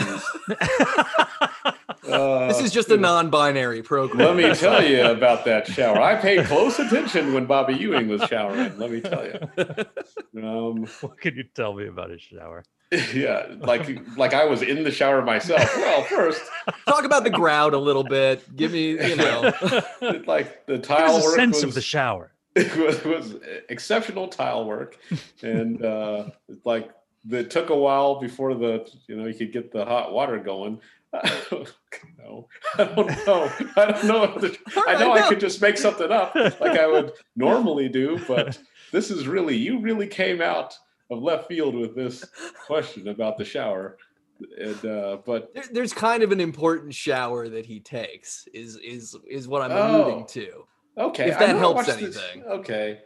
Uh, This is just a you know, non-binary program. Let me tell you about that shower. I paid close attention when Bobby Ewing was showering. Let me tell you. Um, What could you tell me about his shower? yeah, like like I was in the shower myself. Well, first, Talk about the grout a little bit. Give me, you know. like the Give tile us a work sense was, of the shower. it was, it was exceptional tile work, and uh, like it took a while before the you know you could get the hot water going. No, I don't know. I don't know. If the, I know I could just make something up like I would normally do, but this is really you really came out of left field with this question about the shower. And uh, but there, there's kind of an important shower that he takes. Is is is what I'm Oh. alluding to. okay, If I that know I helps watched this- anything. Okay,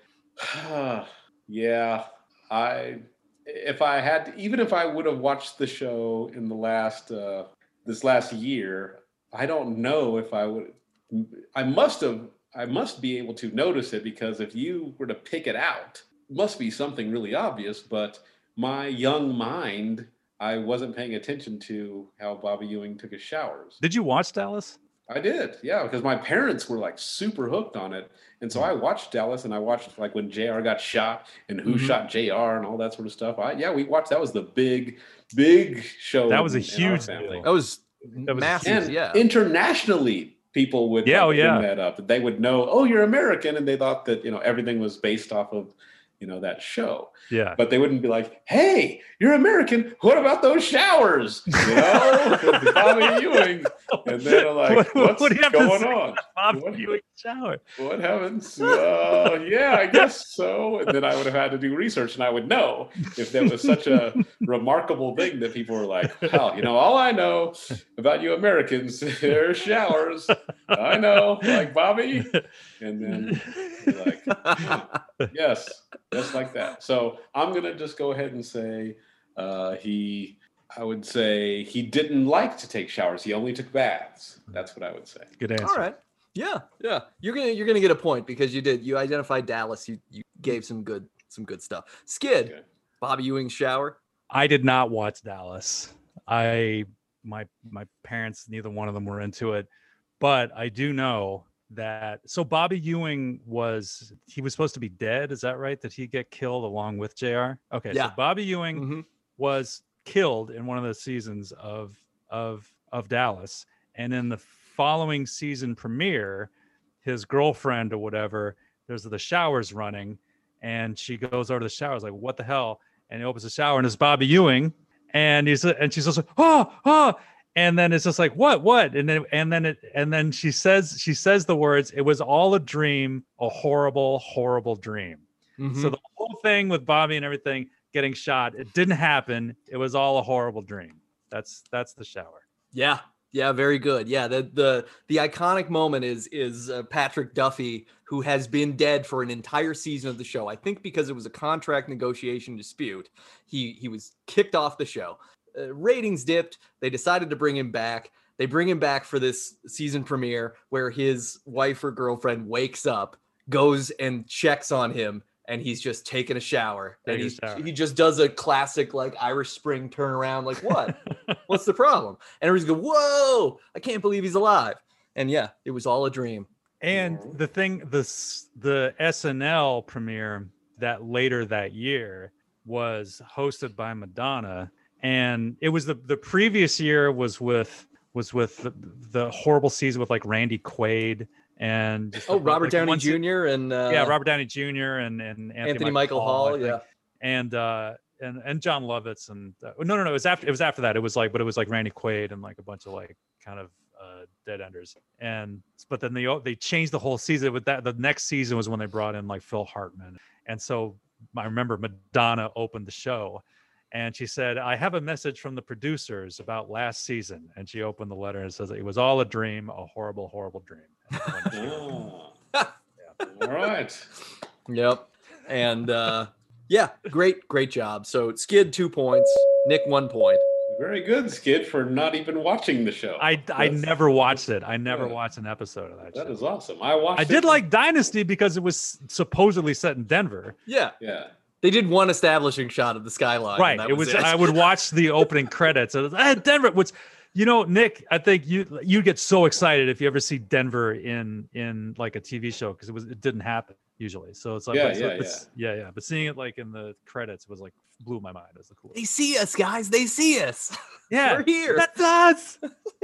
yeah, I if I had to, even if I would have watched the show in the last uh, this last year, I don't know if I would. I must have. I must be able to notice it because if you were to pick it out, it must be something really obvious. But my young mind, I wasn't paying attention to how Bobby Ewing took his showers. Did you watch Dallas? I did, yeah, because my parents were like super hooked on it, and so I watched Dallas, and I watched like when J R got shot and who Mhm. shot J R and all that sort of stuff. I, yeah, we watched. That was the big, big show. That was a in- in our huge family. deal. That was was- massive. And Yeah. internationally, people would Yeah, like, oh, yeah. bring that up. They would know, oh, you're American, and they thought that you know everything was based off of you know that show. Yeah. But they wouldn't be like, hey, you're American. What about those showers? You know, with Bobby Ewing. And then I'm like, What- what what's do you have to going say on? Bobby What- Ewing shower. What heavens? Uh, yeah, I guess so. And then I would have had to do research, and I would know if that was such a remarkable thing that people were like, well, you know, all I know about you Americans, are showers. I know, like Bobby. And then you're like, yes, just like that. So I'm going to just go ahead and say uh, he, I would say he didn't like to take showers. He only took baths. That's what I would say. Good answer. All right. Yeah, yeah. You're gonna you're gonna get a point because you did. You identified Dallas. You you gave some good some good stuff. Skid, Okay. Bobby Ewing shower. I did not watch Dallas. I my my parents, neither one of them were into it, but I do know that. So Bobby Ewing was he was supposed to be dead. Is that right? Did he get killed along with J R? Okay, Yeah. so Bobby Ewing Mhm. was killed in one of the seasons of of of Dallas, and in the following season premiere, his girlfriend or whatever, there's the showers running, and she goes over to the showers like, what the hell? And he opens the shower and it's Bobby Ewing, and he's and she's also oh oh, and then it's just like what what, and then and then it and then she says she says the words, it was all a dream, a horrible horrible dream. Mhm. So the whole thing with Bobby and everything getting shot, it didn't happen. It was all a horrible dream. That's that's the shower. Yeah, yeah, very good. Yeah, the the the iconic moment is is uh, Patrick Duffy, who has been dead for an entire season of the show. I think because it was a contract negotiation dispute, he he was kicked off the show. Uh, ratings dipped. They decided to bring him back. They bring him back for this season premiere where his wife or girlfriend wakes up, goes and checks on him, and he's just taking a shower. And Taking a he's, shower. he just does a classic like Irish Spring turnaround. Like, what? What's the problem? And everybody's go, whoa, I can't believe he's alive. And yeah, it was all a dream. And Yeah. the thing, the s- the S N L premiere that later that year was hosted by Madonna, and it was the the previous year was with was with the, the horrible season with like Randy Quaid and just Oh, the- Robert like Downey one se- Junior and uh, yeah, Robert Downey Junior and and Anthony, Anthony Michael Hall. I think. Yeah. and uh and and John Lovitz and uh, no no no it was after it was after that it was like but it was like Randy Quaid and like a bunch of like kind of uh dead enders, and but then they they changed the whole season with that. The next season was when they brought in like Phil Hartman, and so I remember Madonna opened the show and she said, I have a message from the producers about last season, and she opened the letter and says it was all a dream, a horrible horrible dream. And Oh. All right. Yep. And uh, yeah, great, great job. So Skid two points, Nick one point. Very good, Skid, for not even watching the show. I I That's- never watched it. I never Yeah. watched an episode of that. That show. is awesome. I watched I it. did like Dynasty because it was supposedly set in Denver. Yeah, Yeah. they did one establishing shot of the skyline. and Right. that It was. it. I would watch the opening credits. It was, ah, Denver. Which, you know, Nick, I think you you get so excited if you ever see Denver in in like a T V show because it was it didn't happen usually. So it's like Yeah, but- so yeah, it's- yeah, yeah. But seeing it like in the credits was like blew my mind. It was the coolest. They see us, guys. They see us. Yeah, We're here. that's us.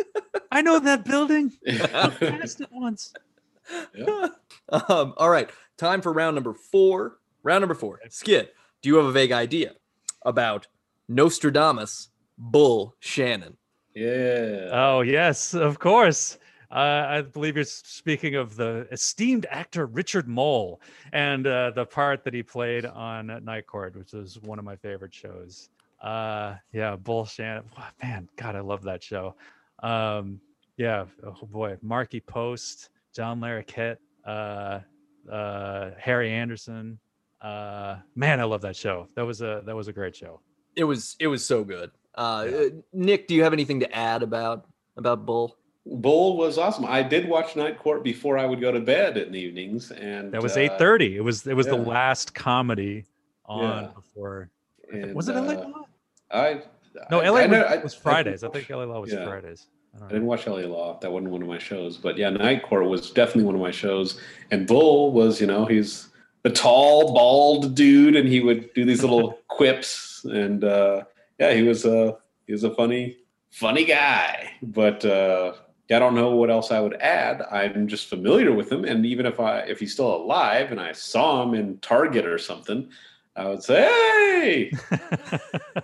I know that building. I Yeah. passed it once. um, all right. time for round number four. Round number four. Skid, do you have a vague idea about Nostradamus Bull Shannon? Yeah. Oh, yes, of course. Uh, I believe you're speaking of the esteemed actor Richard Mole and uh, the part that he played on Night Court, which was one of my favorite shows. Uh, yeah, Bull Shannon. Man, God, I love that show. Um, yeah, oh boy, Marky Post, John Larroquette, uh, uh, Harry Anderson. Uh, man, I love that show. That was a that was a great show. It was it was so good. Uh, Yeah. Nick, do you have anything to add about about Bull? Bull was awesome. I did watch Night Court before I would go to bed in the evenings, and That was uh, eight thirty. It was it was the yeah. last comedy on Yeah. before. and, Was it L A uh, Law? I No, I, L A I know- was, I- was I- Fridays. I, think L A Law was yeah. Fridays. I don't I know. didn't watch L A Law. That wasn't one of my shows. But yeah, Night Court was definitely one of my shows. And Bull was, you know, he's the tall, bald dude, and he would do these little quips. And uh, yeah, he was a he was a funny, funny guy. But uh, I don't know what else I would add. I'm just familiar with him, and even if I if he's still alive and I saw him in Target or something, I would say, "Hey,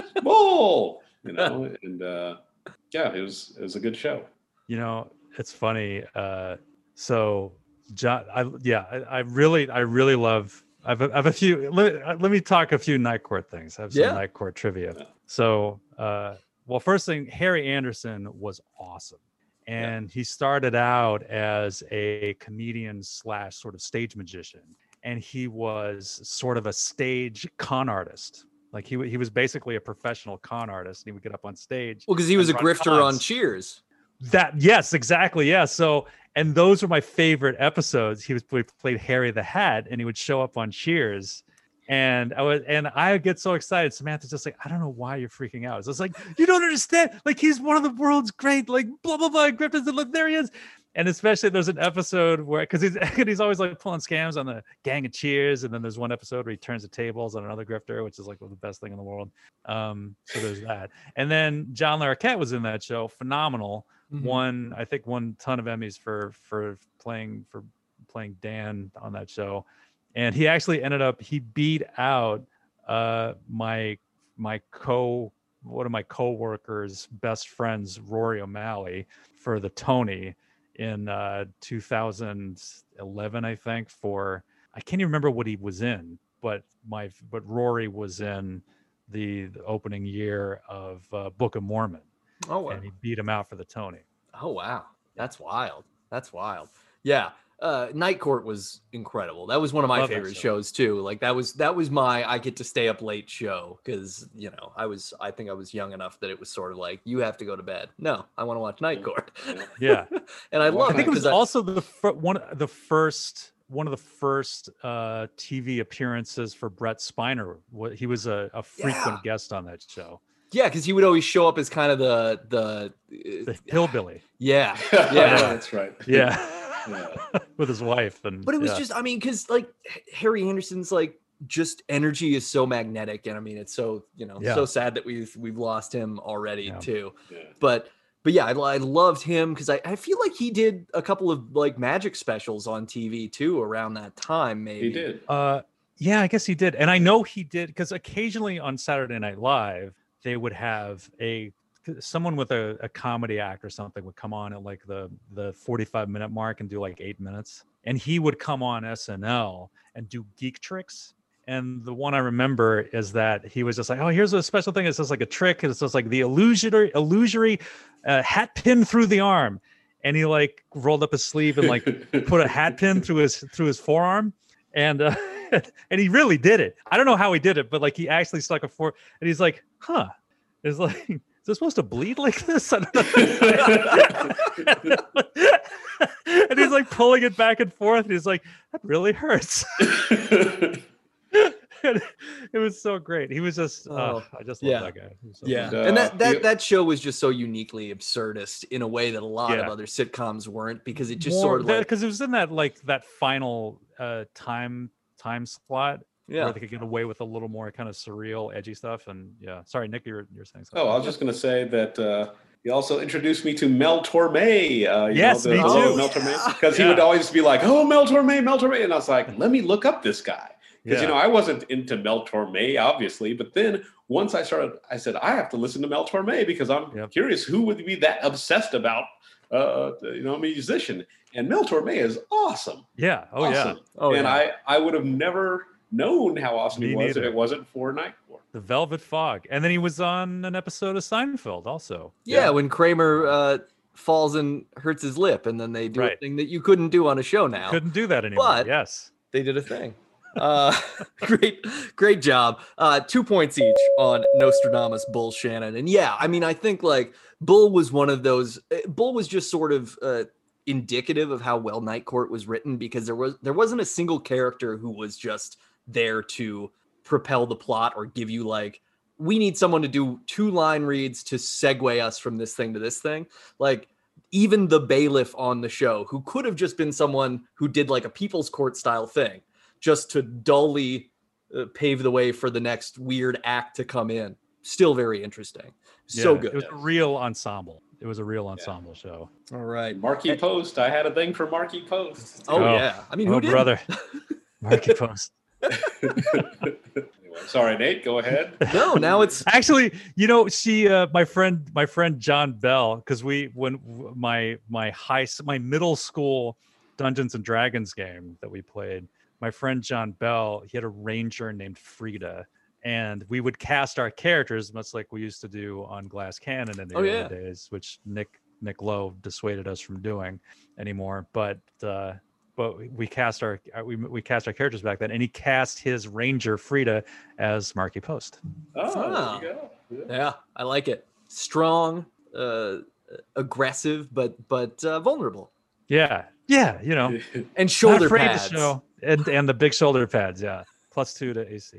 Bull," you know, and. Uh, Yeah, it was it was a good show. You know, it's funny. Uh, so, John, I yeah, I, I really, I really love. I've, I've a few. Let, let me talk a few Night Court things. I have some Yeah. Night Court trivia. Yeah. So, uh, well, first thing, Harry Anderson was awesome, and he started out as a comedian slash sort of stage magician, and he was sort of a stage con artist. Like he he was basically a professional con artist. And he would get up on stage. Well, because he was a and run grifter on cons. Cheers. That yes, exactly. Yeah. So, and those were my favorite episodes. He was he played Harry the Hat, and he would show up on Cheers, and I was and I would get so excited. Samantha's just like, I don't know why you're freaking out. It's like, you don't understand. Like he's one of the world's great, like blah blah blah grifters, and look, there he is. And especially there's an episode where because he's he's always like pulling scams on the gang of Cheers, and then there's one episode where he turns the tables on another grifter, which is like the best thing in the world. Um, so there's that. And then John Larroquette was in that show, phenomenal. Mhm. Won I think won a ton of Emmys for for playing for playing Dan on that show, and he actually ended up he beat out uh my my co one of my co-workers best friends Rory O'Malley for the Tony in uh two thousand eleven, I think. For I can't even remember what he was in, but my but Rory was in the, the opening year of uh, Book of Mormon. Oh wow. And he beat him out for the Tony. Oh wow, that's wild. That's wild. Yeah, uh, Night Court was incredible. That was one of my Love that favorite show. shows too. Like that was that was my I get to stay up late show because you know I was I think I was young enough that it was sort of like you have to go to bed. No, I want to watch Night Court. Yeah, And I Well, love I think it was 'cause I- also the fir- one the first one of the first uh, T V appearances for Brett Spiner. What he was a, a frequent Yeah. guest on that show. yeah, because he would always show up as kind of the the The hillbilly. yeah Yeah, yeah. that's right. Yeah. Yeah. With his wife. And But it was yeah. just, I mean, because like Harry Anderson's like just energy is so magnetic, and I mean, it's so you know Yeah. so sad that we've we've lost him already Yeah. too. Yeah. But but yeah, I, I loved him because I, I feel like he did a couple of like magic specials on T V too around that time. Maybe He did. Uh, yeah, I guess he did, and I know he did because occasionally on Saturday Night Live they would have a someone with a, a comedy act or something would come on at like the the forty-five minute mark and do like eight minutes, and he would come on S N L and do geek tricks. And the one I remember is that he was just like, oh, here's a special thing. It's just like a trick. It's just like the illusory illusory uh, hat pin through the arm, and he like rolled up his sleeve and like put a hat pin through his through his forearm, and uh, and he really did it. I don't know how he did it, but like he actually stuck a four, and he's like, huh, it's like, is this supposed to bleed like this? I don't know. And he's like pulling it back and forth, and he's like, that really hurts. It was so great. He was just, uh, Oh, I just love yeah. that guy. He was so Yeah, funny. And, and uh, that that you- that show was just so uniquely absurdist in a way that a lot of Yeah. other sitcoms weren't, because it just More- sort of like because it was in that like that final uh time time slot yeah. where they could get away with a little more kind of surreal, edgy stuff. And yeah, sorry, Nick, you're you're saying something. Oh, I was just going to say that uh, He also introduced me to Mel Torme. Uh, you Yes, know, the, me the too. love of Mel Torme, because Yeah. he would always be like, "Oh, Mel Torme, Mel Torme," and I was like, "Let me look up this guy," because Yeah. you know I wasn't into Mel Torme, obviously. But then once I started, I said I have to listen to Mel Torme because I'm Yep. curious who would be that obsessed about, uh, you know, a musician. And Mel Torme is awesome. Yeah. Oh awesome. yeah. Oh, and yeah. I, I would have never known how awesome Me he was neither. if it wasn't for Night Court. The Velvet Fog, and then he was on an episode of Seinfeld also. Yeah, Yeah. when Kramer uh, falls and hurts his lip, and then they do a Right. thing that you couldn't do on a show now. Couldn't do that anymore. But- yes. They did a thing. Uh, great, great job. Uh, two points each on Nostradamus, Bull, Shannon, and yeah, I mean, I think like Bull was one of those. uh, Bull was just sort of uh, indicative of how well Night Court was written, because there was there wasn't a single character who was just there to propel the plot or give you like, we need someone to do two line reads to segue us from this thing to this thing. Like even the bailiff on the show, who could have just been someone who did like a people's court style thing, just to dully uh, pave the way for the next weird act to come in. Still very interesting. So Yeah, good. It was a real ensemble. It was a real ensemble show. All right. Marquee Post. I had a thing for Marquee Post. Oh, Oh. yeah. I mean, who Oh, didn't? brother. Marky Post. Anyway, sorry, Nate. Go ahead. No, now it's Actually, you know, she, uh, my friend, my friend John Bell, because we, when w- my my high, s- my middle school Dungeons and Dragons game that we played, my friend John Bell, he had a ranger named Frida, and we would cast our characters much like we used to do on Glass Cannon in the Oh, early yeah. days, which Nick Nick Lowe dissuaded us from doing anymore. But uh, but we- we cast our uh, we we cast our characters back then, and he cast his ranger Frida as Marky Post. Oh, Ah. there you go. Yeah. yeah, I like it. Strong, uh, aggressive, but but uh, vulnerable, Yeah, yeah, you know, and not shoulder afraid pads. to show, and and the big shoulder pads. Yeah, plus two to A C.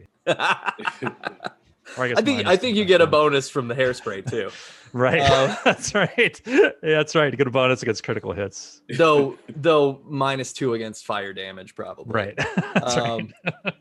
Or I, guess I think minus I think two, you get a um, bonus from the hairspray too. Right, Uh, that's right. Yeah, that's right. You get a bonus against critical hits. though though minus two against fire damage probably. Right. That's right. Um,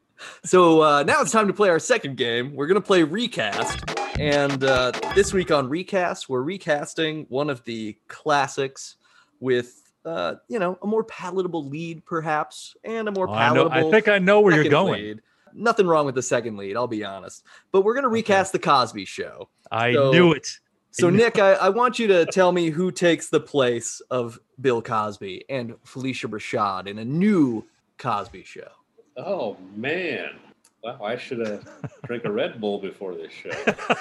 so uh, now it's time to play our second game. We're gonna play Recast, and uh, this week on Recast, we're recasting one of the classics with uh, you know, a more palatable lead, perhaps, and a more Oh, I know. palatable. I think I know where you're second going. lead. Nothing wrong with the second lead, I'll be honest. But we're gonna recast the Cosby Show. I So- knew it. So, I knew- Nick, I, I want you to tell me who takes the place of Bill Cosby and Felicia Rashad in a new Cosby Show. Oh man! Wow, I should have drank a Red Bull before this show.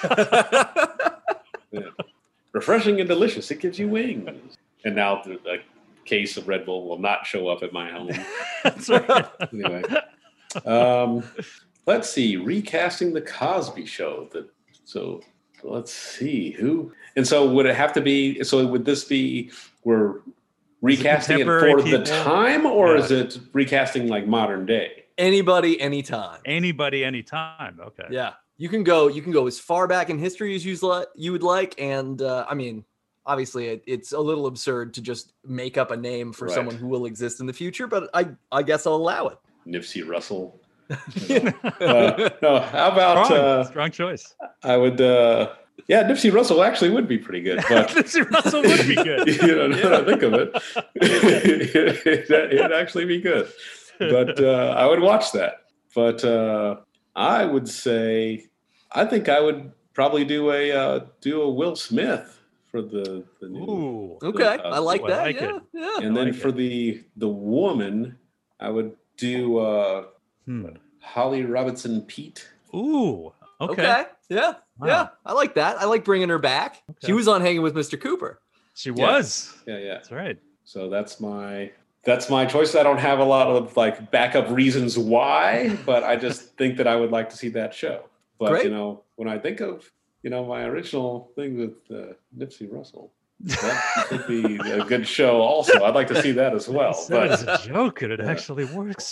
Yeah. Refreshing and delicious. It gives you wings. And now the, the case of Red Bull will not show up at my home. That's right. Anyway, um, let's see. Recasting the Cosby Show. The, so let's see who. And so would it have to be? So would this be? We're recasting it contemporary for the people? time, or Yeah. is it recasting like modern day? Anybody, anytime. Anybody, anytime. Okay. Yeah, you can go. You can go as far back in history as you li- you would like, and uh, I mean, obviously, it, it's a little absurd to just make up a name for Right. someone who will exist in the future. But I, I guess I'll allow it. Nipsey Russell. Yeah. Uh, no, how about Strong, uh, strong choice. I would. Uh, yeah, Nipsey Russell actually would be pretty good, but Nipsey Russell would be good. you know, now that I think of it, it'd, it'd actually be good. But uh, I would watch that. But uh, I would say, I think I would probably do a uh, do a Will Smith for the, the new. Ooh. Okay, Uh, I like ooh, I that. like yeah, it. yeah. And then like for the the woman, I would do uh, Hmm. Holly Robinson Pete. Ooh. Okay. Okay. Yeah. Wow. Yeah. I like that. I like bringing her back. She Okay. was on Hanging with Mister Cooper. She Yeah. was. Yeah, yeah. That's right. So that's my that's my choice. I don't have a lot of like backup reasons why, but I just think that I would like to see that show. But Great. you know, when I think of you know my original thing with uh, Nipsey Russell, that would be a good show. Also, I'd like to see that as well. That is But a joke, and it Yeah. actually works.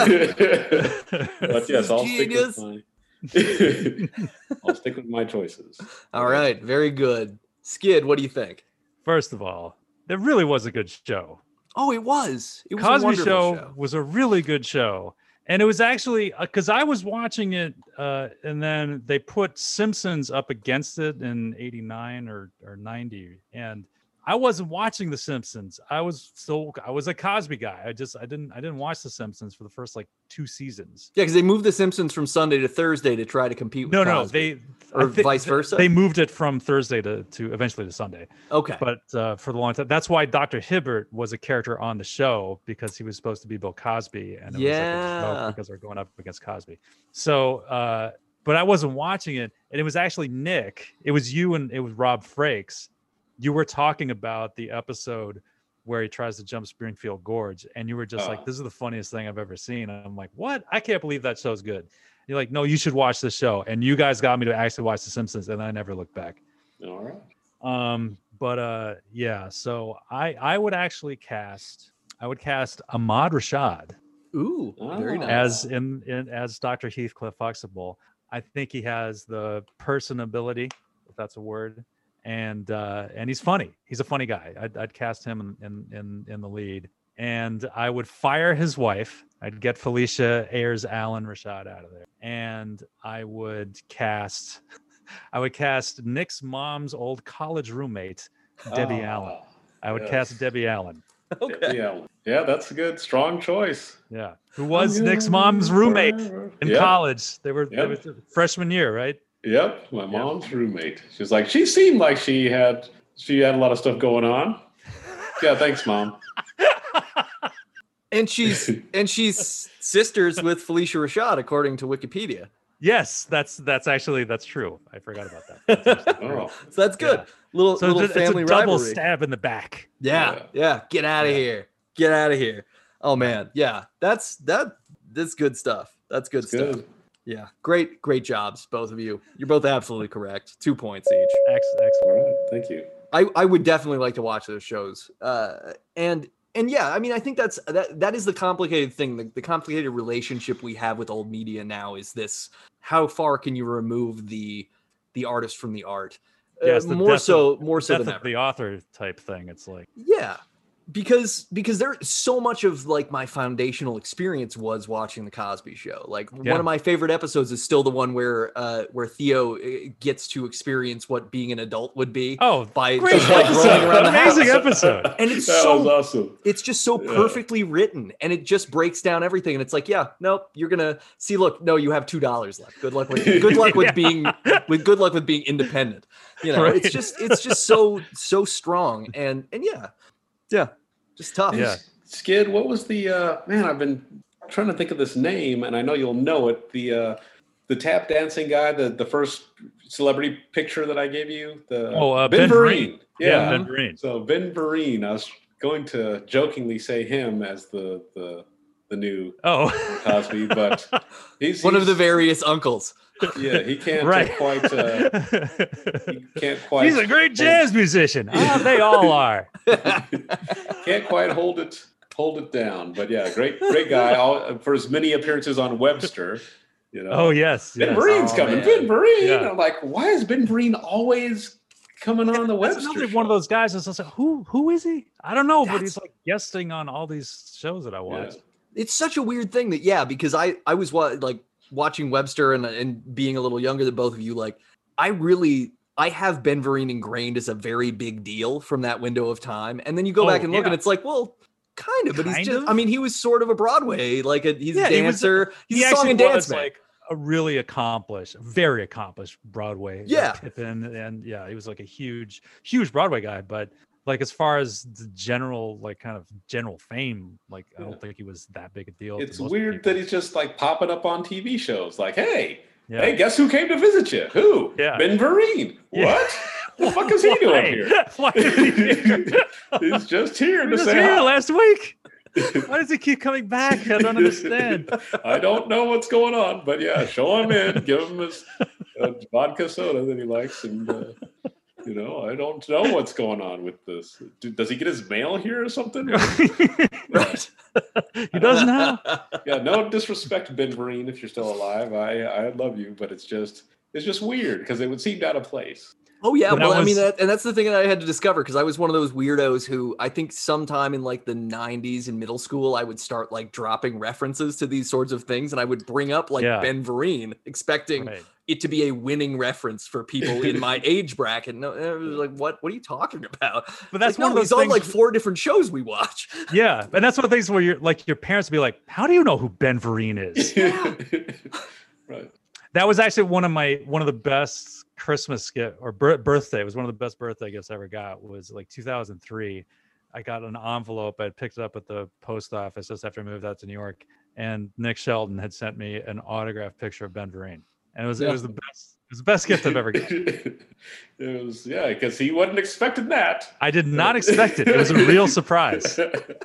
but yes, I'll stick Genius. with my I'll stick with my choices. All right. Very good. Skid, what do you think? First of all, it really was a good show. Oh, it was. It was a Cosby wonderful show, show. was a really good show, And it was actually because I was watching it, uh, and then they put Simpsons up against it in eighty-nine or or ninety, and I wasn't watching The Simpsons. I was still I was a Cosby guy. I just I didn't I didn't watch The Simpsons for the first like two seasons. Yeah, because they moved The Simpsons from Sunday to Thursday to try to compete with No, Cosby. no, they or I thi- vice versa. They moved it from Thursday to to eventually to Sunday. Okay, But uh, for the long time, that's why Doctor Hibbert was a character on the show, because he was supposed to be Bill Cosby, and it was like a Yeah. joke because they're going up against Cosby. So, uh, but I wasn't watching it, and it was actually Nick. It was you and it was Rob Frakes. You were talking about the episode where he tries to jump Springfield Gorge, and you were just Oh. like, "This is the funniest thing I've ever seen." And I'm like, "What? I can't believe that show's good." You're like, "No, you should watch this show." And you guys got me to actually watch The Simpsons, and I never looked back. All right. Um, but uh, yeah. So I I would actually cast I would cast Ahmad Rashad ooh, very Ah. nice. as in, in as Doctor Heathcliff Huxtable. I think he has the personability, if that's a word, and uh, and he's funny. He's a funny guy. I'd, I'd cast him in, in in in the lead, and I would fire his wife. I'd get Felicia Ayers Allen Rashad out of there, and I would cast. I would cast Nick's mom's old college roommate, Debbie Ah, Allen. I would yes. cast Debbie Allen. Okay. Debbie Allen. Yeah, that's a good, strong choice. Yeah, who was Nick's mom's roommate in Yep. college. They were, they Yep. were freshman year, right? Yep, my mom's roommate. She's like, she seemed like she had she had a lot of stuff going on. Yeah, thanks, mom. And she's and she's sisters with Felicia Rashad, according to Wikipedia. Yes, that's that's actually that's true. I forgot about that. That's actually true. Oh, So that's good. Yeah. Little So little it's a- family it's a double rivalry. stab in the back. Yeah, Yeah. yeah. Get out of Yeah. here. Get out of here. Oh man, yeah. That's that. That's good stuff. That's good it's stuff. good. Yeah, great, great jobs, both of you. You're both absolutely correct. Two points each. Ex- Excellent. All right, thank you. I, I would definitely like to watch those shows. Uh, and and yeah, I mean, I think that's that that is the complicated thing. The, the complicated relationship we have with old media now is this: how far can you remove the the artist from the art? Uh, Yes, the more death so, of- more so death than of ever. the author type thing. It's like, Yeah, because because there so much of like my foundational experience was watching the Cosby Show. Like Yeah. one of my favorite episodes is still the one where uh where Theo uh, gets to experience what being an adult would be. oh, by great just like episode. rolling around the Amazing house. episode. And it's that so was awesome. it's just so Yeah. perfectly written, and it just breaks down everything. And it's like, yeah, nope, you're gonna see. Look, no, you have two dollars left. Good luck with good luck with Yeah. being with good luck with being independent. You know, Right. it's just it's just so so strong, and and yeah, yeah, just tough. Yeah. Skid, what was the uh man, I've been trying to think of this name and I know you'll know it. The uh the tap dancing guy, the the first celebrity picture that I gave you, the Oh, uh, Ben Ben Vereen. Yeah, Yeah. Ben Vereen. So Ben Vereen, I was going to jokingly say him as the the the new Oh, Cosby, but he's One of the he's- various uncles. yeah, he can't uh, right. quite uh, he can't quite He's a great jazz musician. Ah, they all are. can't quite hold it hold it down. But yeah, great great guy. All, for as many appearances on Webster, you know. Oh yes, Ben yes. Vereen's Oh, coming. man. Ben Vereen. Yeah. I'm like, why is Ben Vereen always coming on the That's Webster another show? one of those guys that's just like, who who is he? I don't know, but That's- he's like guesting on all these shows that I watch. It's such a weird thing that yeah, because I I was wa- like watching Webster and and being a little younger than both of you. Like I really. I have Ben Vereen ingrained as a very big deal from that window of time. And then you go Oh, back and look yeah. and it's like, well, kind of, but he's Kind just, of? I mean, he was sort of a Broadway, like a, he's Yeah, a he was- dancer. he's He a song actually and dance was man. like a really accomplished, very accomplished Broadway. like, Yeah. Pippin, and yeah, he was like a huge, huge Broadway guy. But like as far as the general, like kind of general fame, like I Yeah. don't think he was that big a deal. to It's most weird people. that he's just like popping up on T V shows. Like, hey, Yeah. hey, guess who came to visit you? Who? Yeah. Ben Vereen. Yeah. What? The fuck is he doing Why? here? Why is he here? He's just here He to was say here hi. last week. Why does he keep coming back? I don't understand. I don't know what's going on, but yeah, show him in, give him his uh, vodka soda that he likes, and uh, you know, I don't know what's going on with this. Do, does he get his mail here or something? Right. He does now. Yeah, no disrespect, Ben Vereen, if you're still alive. I I love you, but it's just it's just weird because it would seem out of place. Oh yeah, But well, that I mean, was- that, and that's the thing that I had to discover because I was one of those weirdos who I think sometime in like the nineties in middle school, I would start like dropping references to these sorts of things, and I would bring up like Yeah. Ben Vereen, expecting Right. it to be a winning reference for people in my age bracket. No, it was like, what? What are you talking about? But that's Like, one no, of those he's on things. like four different shows we watch. Yeah, and that's one of the things where you're like your parents would be like, "How do you know who Ben Vereen is?" Right. That was actually one of my one of the best Christmas gift or bir- birthday. It was one of the best birthday gifts I ever got. Was like two thousand three. I got an envelope. I picked it up at the post office just after I moved out to New York, and Nick Sheldon had sent me an autographed picture of Ben Vereen, and it was Yeah. it was the best. It was the best gift I've ever gotten. It was, yeah, because he wasn't expecting that. I did not expect it. It was a real surprise.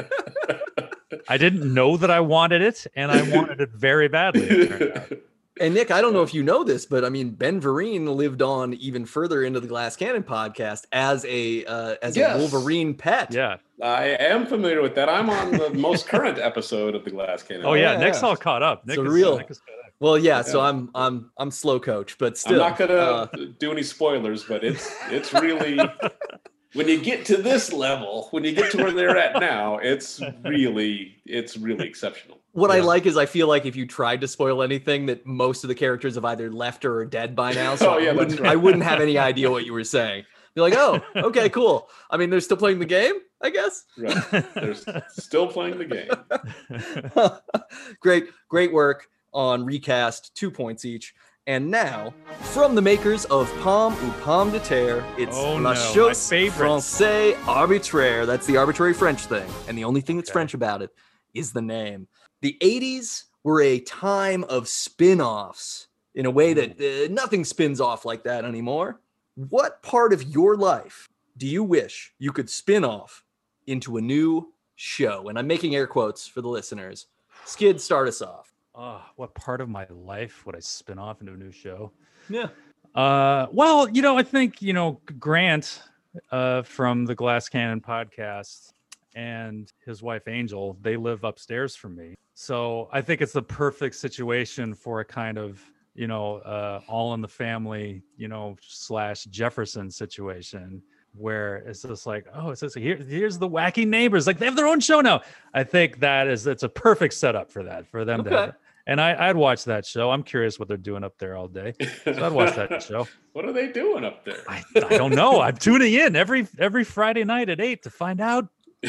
I didn't know that I wanted it, and I wanted it very badly. It turned out. And Nick, I don't know if you know this, but I mean, Ben Vereen lived on even further into the Glass Cannon podcast as a uh, as Yes. a Wolverine pet. Yeah. I am familiar with that. I'm on the most current episode of the Glass Cannon. Oh yeah, yeah, Nick's yeah. all caught up. Nick So is, real. Nick is caught up. Well, yeah. So Yeah. I'm I'm I'm slow coach, but I'm still, not gonna uh, do any spoilers, but it's it's really when you get to this level, when you get to where they're at now, it's really it's really exceptional. what I Yeah. like is I feel like if you tried to spoil anything, that most of the characters have either left or are dead by now. So Oh, yeah, I, that's wouldn't, right. I wouldn't have any idea what you were saying. Be like, oh, okay, cool. I mean, they're still playing the game, I guess. Right. They're still playing the game. great, great work on Recast, two points each. And now, from the makers of Pomme ou Pomme de Terre, it's Oh, La no, my Chose favorite. Française Arbitraire. That's the arbitrary French thing. And the only thing that's Okay. French about it is the name. The eighties were a time of spin-offs in a way that uh, nothing spins off like that anymore. What part of your life do you wish you could spin off into a new show? And I'm making air quotes for the listeners. Skid, start us off. Oh, what part of my life would I spin off into a new show? Yeah. Uh, well, you know, I think, you know, Grant uh, from the Glass Cannon podcast and his wife Angel, they live upstairs from me. So I think it's the perfect situation for a kind of, you know, uh, all in the family, you know, slash Jefferson situation where it's just like, oh, it's just here, here's the wacky neighbors. Like they have their own show now. I think that is, it's a perfect setup for that, for them to Okay. have it. And I, I'd watch that show. I'm curious what they're doing up there all day. So I'd watch that show. What are they doing up there? I, I don't know. I'm tuning in every every Friday night at eight to find out.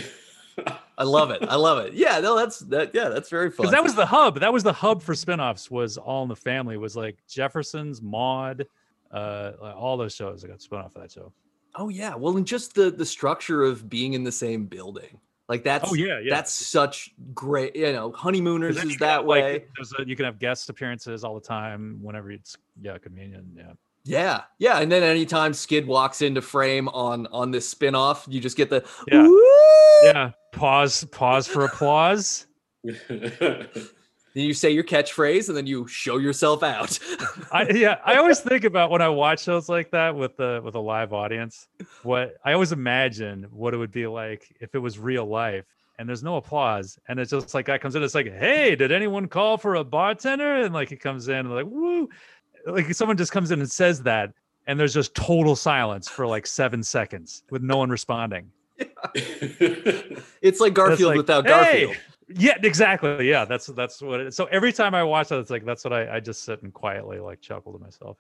I love it. I love it. Yeah, no, that's that. Yeah, that's very fun. Because that was the hub. That was the hub for spinoffs. Was All in the Family. Was like Jefferson's, Maude, uh, all those shows that got spun off of that show. oh yeah. Well, and just the the structure of being in the same building, like that's Oh yeah, yeah. that's such great. You know, 'Cause Honeymooners then you is can that have, like, way. there's a, you can have guest appearances all the time whenever it's yeah convenient. Yeah. Yeah, yeah. And then anytime Skid walks into frame on on this spinoff, you just get the Yeah. "Woo!" Yeah. Pause. Pause for applause. Then you say your catchphrase, and then you show yourself out. I yeah, I always think about when I watch shows like that with the with a live audience. What I always imagine what it would be like if it was real life and there's no applause and it's just like guy comes in, it's like, hey, did anyone call for a bartender? And like he comes in and like, woo, like someone just comes in and says that, and there's just total silence for like seven seconds with no one responding. It's like Garfield like, without "Hey!" Garfield. Yeah, exactly. Yeah, that's that's what it is. So every time I watch that, it's like that's what I, I just sit and quietly like chuckle to myself.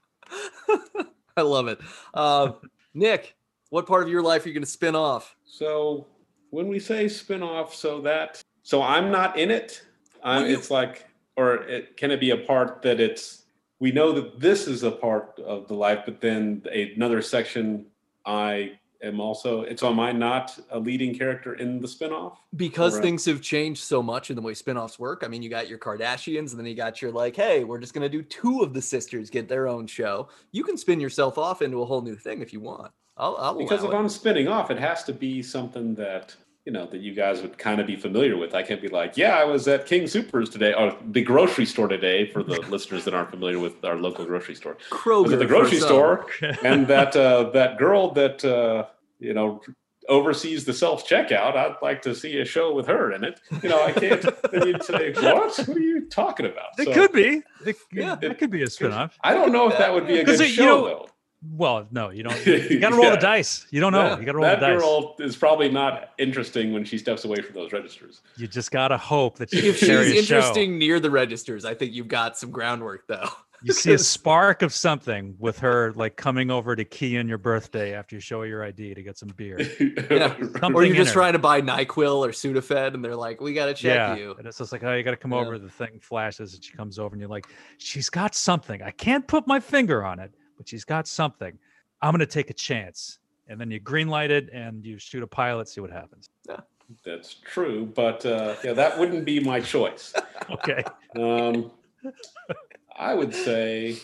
I love it. Uh, Nick, what part of your life are you going to spin off? So when we say spin-off, so that so I'm not in it. I'm, Well, you- it's like, or it, can it be a part that it's we know that this is a part of the life, but then a, another section I am also. And so am I not a leading character in the spin-off? Because Or, uh, things have changed so much in the way spin-offs work. I mean, you got your Kardashians, and then you got your like, hey, we're just going to do two of the sisters get their own show. You can spin yourself off into a whole new thing if you want. I'll, I'll Because allow if it. I'm spinning off, it has to be something that, you know, that you guys would kind of be familiar with. I can't be like, yeah, I was at King Supers today, or the grocery store today, for the listeners that aren't familiar with our local grocery store. I Kroger was at the for grocery some. store, and that uh, that girl that, uh, you know, oversees the self-checkout, I'd like to see a show with her in it. You know, I can't, then you'd say, what? What are you talking about? It So, could be. It, Yeah. it could be a spinoff. I don't know if that would be a good Because, show, you know, though. Well, no, you don't. You got to roll Yeah. the dice. You don't know. That, you got to roll that the dice. girl is probably not interesting when she steps away from those registers. You just got to hope that she If can carry she's a show. interesting near the registers, I think you've got some groundwork, though. You see a spark of something with her, like coming over to key in your birthday after you show her your I D to get some beer. Yeah. Something Or you're in just her. trying to buy NyQuil or Sudafed, and they're like, "We got to check Yeah, you." and it's just like, oh, you got to come Yeah. over. The thing flashes, and she comes over, and you're like, she's got something. I can't put my finger on it, but she's got something. I'm gonna take a chance, and then you green light it, and you shoot a pilot, see what happens. That's true, but uh, yeah, that wouldn't be my choice. Okay. Um, I would say,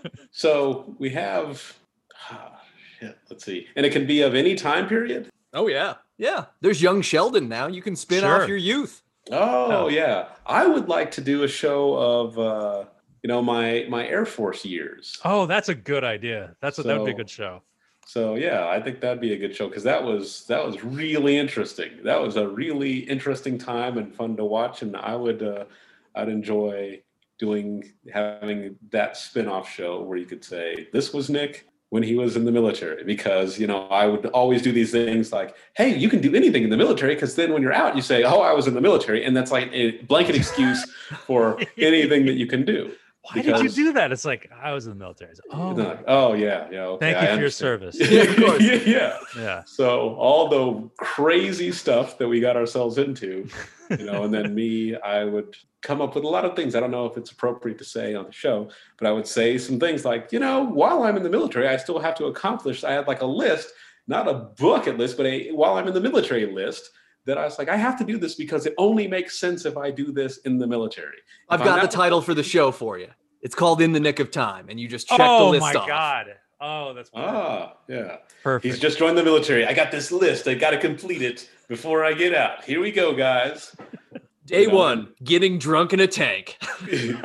so we have, ah, shit, let's see, and it can be of any time period. Oh yeah, yeah. There's young Sheldon now. You can spin Sure. off your youth. Oh Oh. yeah, I would like to do a show of, uh, you know, my my Air Force years. Oh, that's a good idea. That's a, that would be a So- good show. So yeah, I think that'd be a good show because that was that was really interesting. That was a really interesting time and fun to watch, and I would uh, I'd enjoy doing having that spin-off show where you could say this was Nick when he was in the military, because you know I would always do these things like, hey, you can do anything in the military, because then when you're out you say, oh, I was in the military, and that's like a blanket excuse for anything that you can do. Why did you Because- do that? It's like I was in the military. It's, oh, You're like, oh yeah, yeah. Okay, thank I you for your understand." service. Yeah, of course. yeah, yeah. Yeah. So all the crazy stuff that we got ourselves into, you know, and then me, I would come up with a lot of things. I don't know if it's appropriate to say on the show, but I would say some things like, you know, while I'm in the military, I still have to accomplish. I had like a list, not a bucket list, but a while I'm in the military list. That I was like, I have to do this because it only makes sense if I do this in the military. I've If got I'm the not- title for the show for you. It's called In the Nick of Time, and you just check Oh the list my off. God. Oh, that's perfect. Ah, yeah. perfect. He's just joined the military. I got this list. I got to complete it before I get out. Here we go, guys. Day You know, one, getting drunk in a tank. you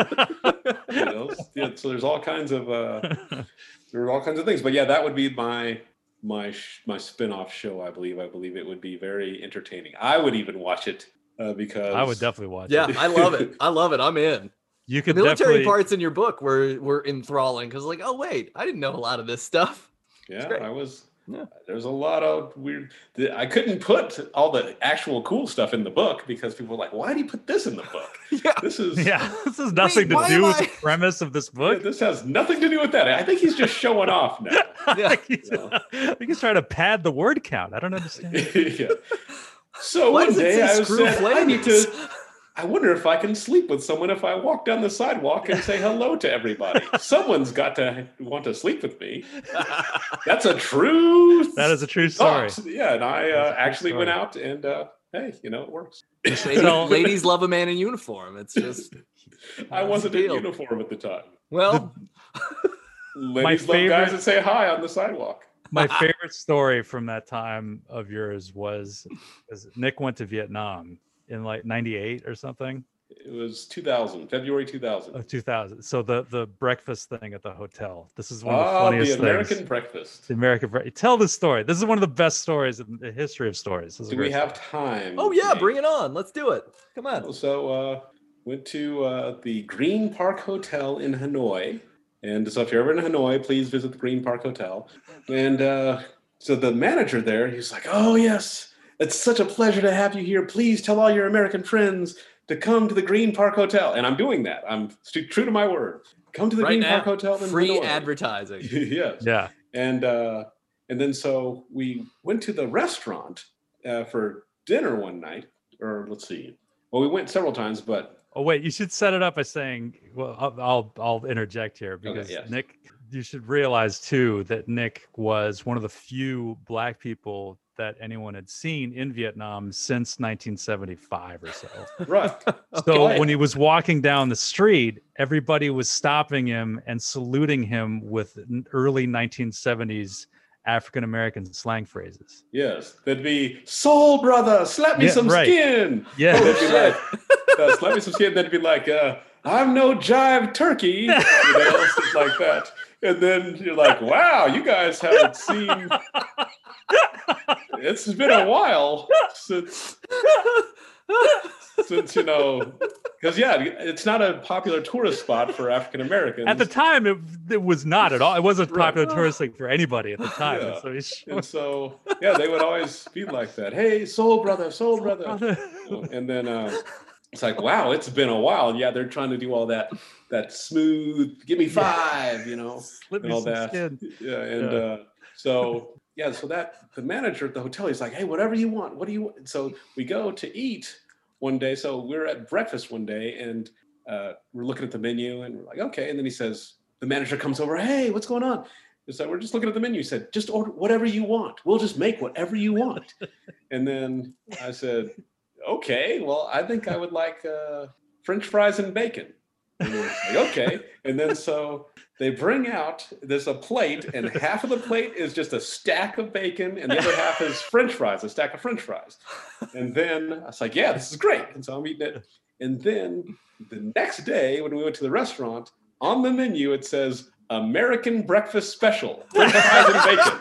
know, yeah, so there's all kinds of uh, there are all kinds of things. But yeah, that would be my my sh- my spin-off show. I believe. I believe it would be very entertaining. I would even watch it uh, because I would definitely watch Yeah, it. I love it. I love it. I'm in. You The could military definitely. parts in your book were were enthralling because, like, oh wait, I didn't know a lot of this stuff. yeah, great. I was. Yeah. There's a lot of weird. the- I couldn't put all the actual cool stuff in the book because people were like, "Why do you put this in the book? Yeah. This is Yeah, this has nothing why to do am with I- the premise of this yeah, book. this has nothing to do with that. I think he's just showing off now." Yeah. I, think he's, Yeah. I think he's trying to pad the word count. I don't understand. yeah. So Why one does it day say I was screw said, I need flavors? to. I wonder if I can sleep with someone if I walk down the sidewalk and say hello to everybody. Someone's got to want to sleep with me. That's a true. That is a true story. thought. Yeah, and I That's a uh, true actually went story. out and uh, hey, you know, it works. Ladies, So- ladies love a man in uniform. It's just I wasn't in deal. uniform at the time. well, Ladies love favorite- guys that say hi on the sidewalk. My favorite story from that time of yours was, was Nick went to Vietnam in like ninety-eight or something. It was two thousand, February two thousand. Of two thousand. So the the breakfast thing at the hotel. This is one of the Ah, funniest the American things. breakfast. The American bre- Tell the story. This is one of the best stories in the history of stories. This is a Do we great have story. time? oh yeah, Nate? bring it on. Let's do it. Come on. So uh, went to uh, the Green Park Hotel in Hanoi, and so if you're ever in Hanoi, please visit the Green Park Hotel. And uh, so the manager there, he's like, "Oh yes, it's such a pleasure to have you here. Please tell all your American friends to come to the Green Park Hotel." And I'm doing that. I'm st- true to my word. Come to the Right Green now, Park Hotel in free Hanoi. advertising. Yes. Yeah. And uh, and then so we went to the restaurant uh, for dinner one night, or let's see. Well, we went several times, but Oh wait, you should set it up by saying, well, I'll I'll, I'll interject here because yes. Nick, you should realize too that Nick was one of the few black people that anyone had seen in Vietnam since nineteen seventy-five or so. right. So Okay. when he was walking down the street, everybody was stopping him and saluting him with n- early nineteen seventies African American slang phrases. Yes, that'd be soul brother, slap me Yeah, some right. skin. Yeah. That'd be like, uh, slap me some skin. That'd be like, uh, I'm no jive turkey, you know, stuff like that. And then you're like, wow, you guys haven't seen. It's been a while since since you know, Because yeah, it's not a popular tourist spot for African Americans. At the time, it, it was not at all. It wasn't Right. popular tourist thing for anybody at the time. Yeah. And so he's showing- And so, yeah, they would always be like that. Hey, soul brother, soul brother. Brother. You know, and then uh, it's like, wow, it's been a while. And yeah, they're trying to do all that, that smooth, give me five, you know, Slip and me all some that. skin. Yeah, and Yeah. Uh, so yeah, so that the manager at the hotel, he's like, hey, whatever you want, what do you want? So we go to eat one day. So we're at breakfast one day, and uh, we're looking at the menu, and we're like, okay. And then he says, the manager comes over, hey, what's going on? It's like, we're just looking at the menu. He said, just order whatever you want. We'll just make whatever you want. And then I said, okay, well, I think I would like uh, French fries and bacon. And he was like, okay. And then so they bring out, there's a plate, and half of the plate is just a stack of bacon, and the other half is French fries, a stack of French fries. And then I was like, yeah, this is great. And so I'm eating it. And then the next day, when we went to the restaurant, on the menu, it says American Breakfast Special, French fries and bacon.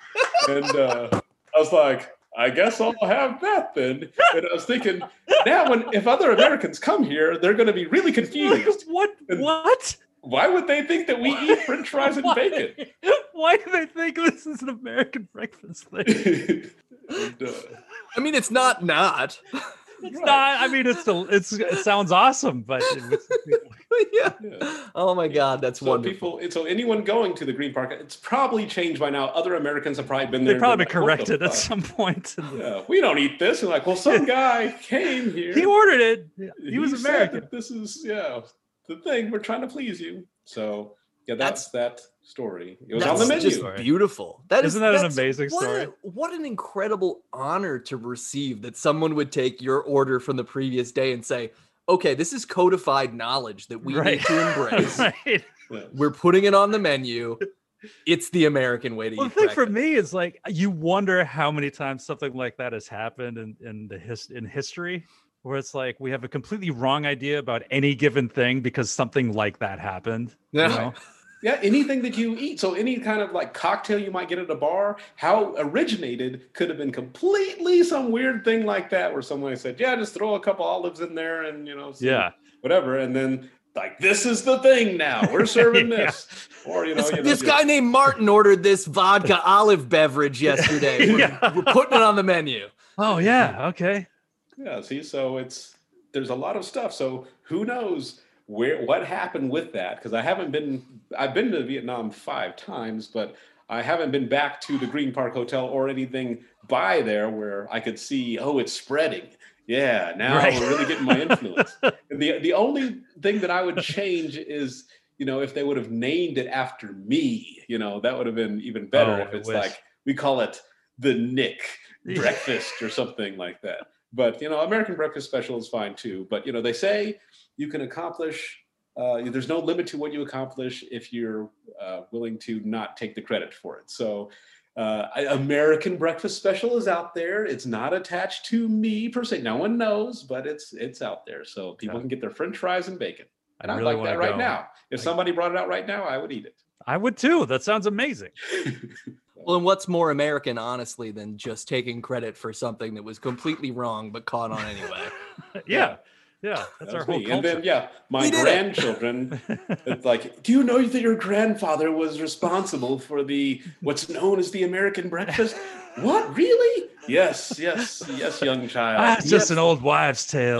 And uh, I was like, I guess I'll have that then. And I was thinking, now when if other Americans come here, they're going to be really confused. What? And- What? Why would they think that we eat French fries and Why? bacon? Why do they think this is an American breakfast thing? And, uh, I mean, it's not not. It's Right. not. I mean, it's the. It's. It sounds awesome, but it was, yeah. yeah. Oh my God, that's So wonderful. people, and so anyone going to the Green Park, it's probably changed by now. Other Americans have probably been there. they and probably been like, what the corrected at fuck? some point. Yeah, we don't eat this. And like, well, some guy came here. He ordered it. He was said American. that this is yeah the thing. We're trying to please you. So yeah, that's, that story. It was on That's the menu. just beautiful. That is, Isn't that an that's- amazing what story? a- what an incredible honor to receive that someone would take your order from the previous day and say, okay, this is codified knowledge that we Right. need to embrace. Right. Yeah. We're putting it on the menu. It's the American way to Well, the eat thing for breakfast. me is like you wonder how many times something like that has happened in in the his in history, where it's like we have a completely wrong idea about any given thing because something like that happened. you Yeah. know? Yeah, anything that you eat. So any kind of like cocktail you might get at a bar, how originated could have been completely some weird thing like that, where someone said, "Yeah, just throw a couple olives in there and you know, some- Yeah. whatever," and then like this is the thing now. We're serving Yeah. this, or you know, This, you know, this just- guy named Martin ordered this vodka olive beverage yesterday. We're, Yeah. we're putting it on the menu. Oh yeah. Okay. Yeah, see, so it's there's a lot of stuff. So who knows where what happened with that? Because I haven't been I've been to Vietnam five times, but I haven't been back to the Green Park Hotel or anything by there where I could see, oh, it's spreading. Yeah, now Right. we're really getting my influence. And the the only thing that I would change is, you know, if they would have named it after me, you know, that would have been even better. Oh, if I it's wish. like we call it the Nick Yeah. breakfast or something like that. But you know, American breakfast special is fine too. But you know, they say you can accomplish. Uh, there's no limit to what you accomplish if you're uh, willing to not take the credit for it. So, uh, I- American breakfast special is out there. It's not attached to me per se. No one knows, but it's it's out there. So people Yeah. can get their French fries and bacon. And I I'd really like wanna that right go. now. If Like- somebody brought it out right now, I would eat it. I would too. That sounds amazing. Well, and what's more American, honestly, than just taking credit for something that was completely wrong but caught on anyway? yeah. Yeah. That's our That's whole me. culture. And then, yeah, my We did it. grandchildren, it's like, do you know that your grandfather was responsible for the what's known as the American breakfast? What, really? Yes, yes, yes, young child. ah, it's just Yep. an old wives' tale.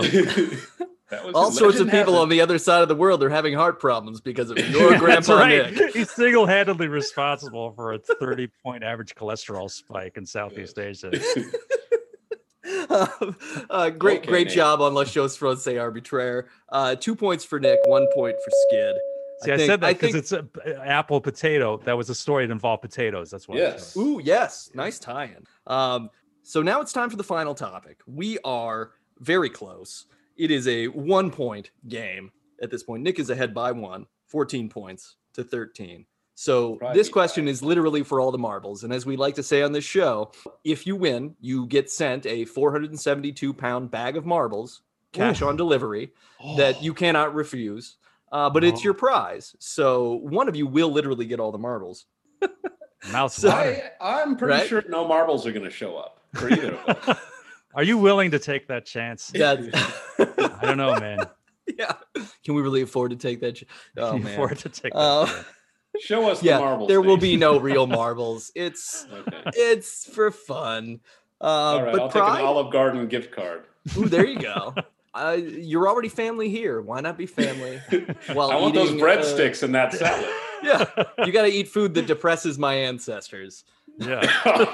That was All it. sorts of Legend people has on the other side of the world are having heart problems because of your That's grandpa right. Nick. He's single-handedly responsible for a thirty-point average cholesterol spike in Southeast Asia. uh, great, Okay, great Nate. job on La Chose Francais Arbitraire. Uh, two points for Nick, one point for Skid. See, I, think- said that I because think- it's a a apple potato. That was a story that involved potatoes. That's why. I Yes. chose it. Ooh, yes, nice tie-in. Um, so now it's time for the final topic. We are very close. It is a one-point game at this point. Nick is ahead by one, fourteen points to thirteen. So Probably this beat question by- is literally for all the marbles. And as we like to say on this show, if you win, you get sent a four hundred seventy-two pound bag of marbles, cash Oof. on delivery, that you cannot refuse. Uh, but it's Oh. your prize. So one of you will literally get all the marbles. Mouth So- water. I, I'm pretty Right? sure no marbles are going to show up for either of us. Are you willing to take that chance? Yeah. I don't know, man. Yeah. Can we really afford to take that? ch- Oh Can you man. afford to take that? Uh, chance? Show us yeah. the marbles. There will Nate. be no real marbles. It's Okay. it's for fun. Uh, All right. but I'll Pride. take an Olive Garden gift card. Ooh, there you go. Uh, you're already family here. Why not be family? While I want those eating, uh, breadsticks in that salad. Yeah, you got to eat food that depresses my ancestors. Yeah.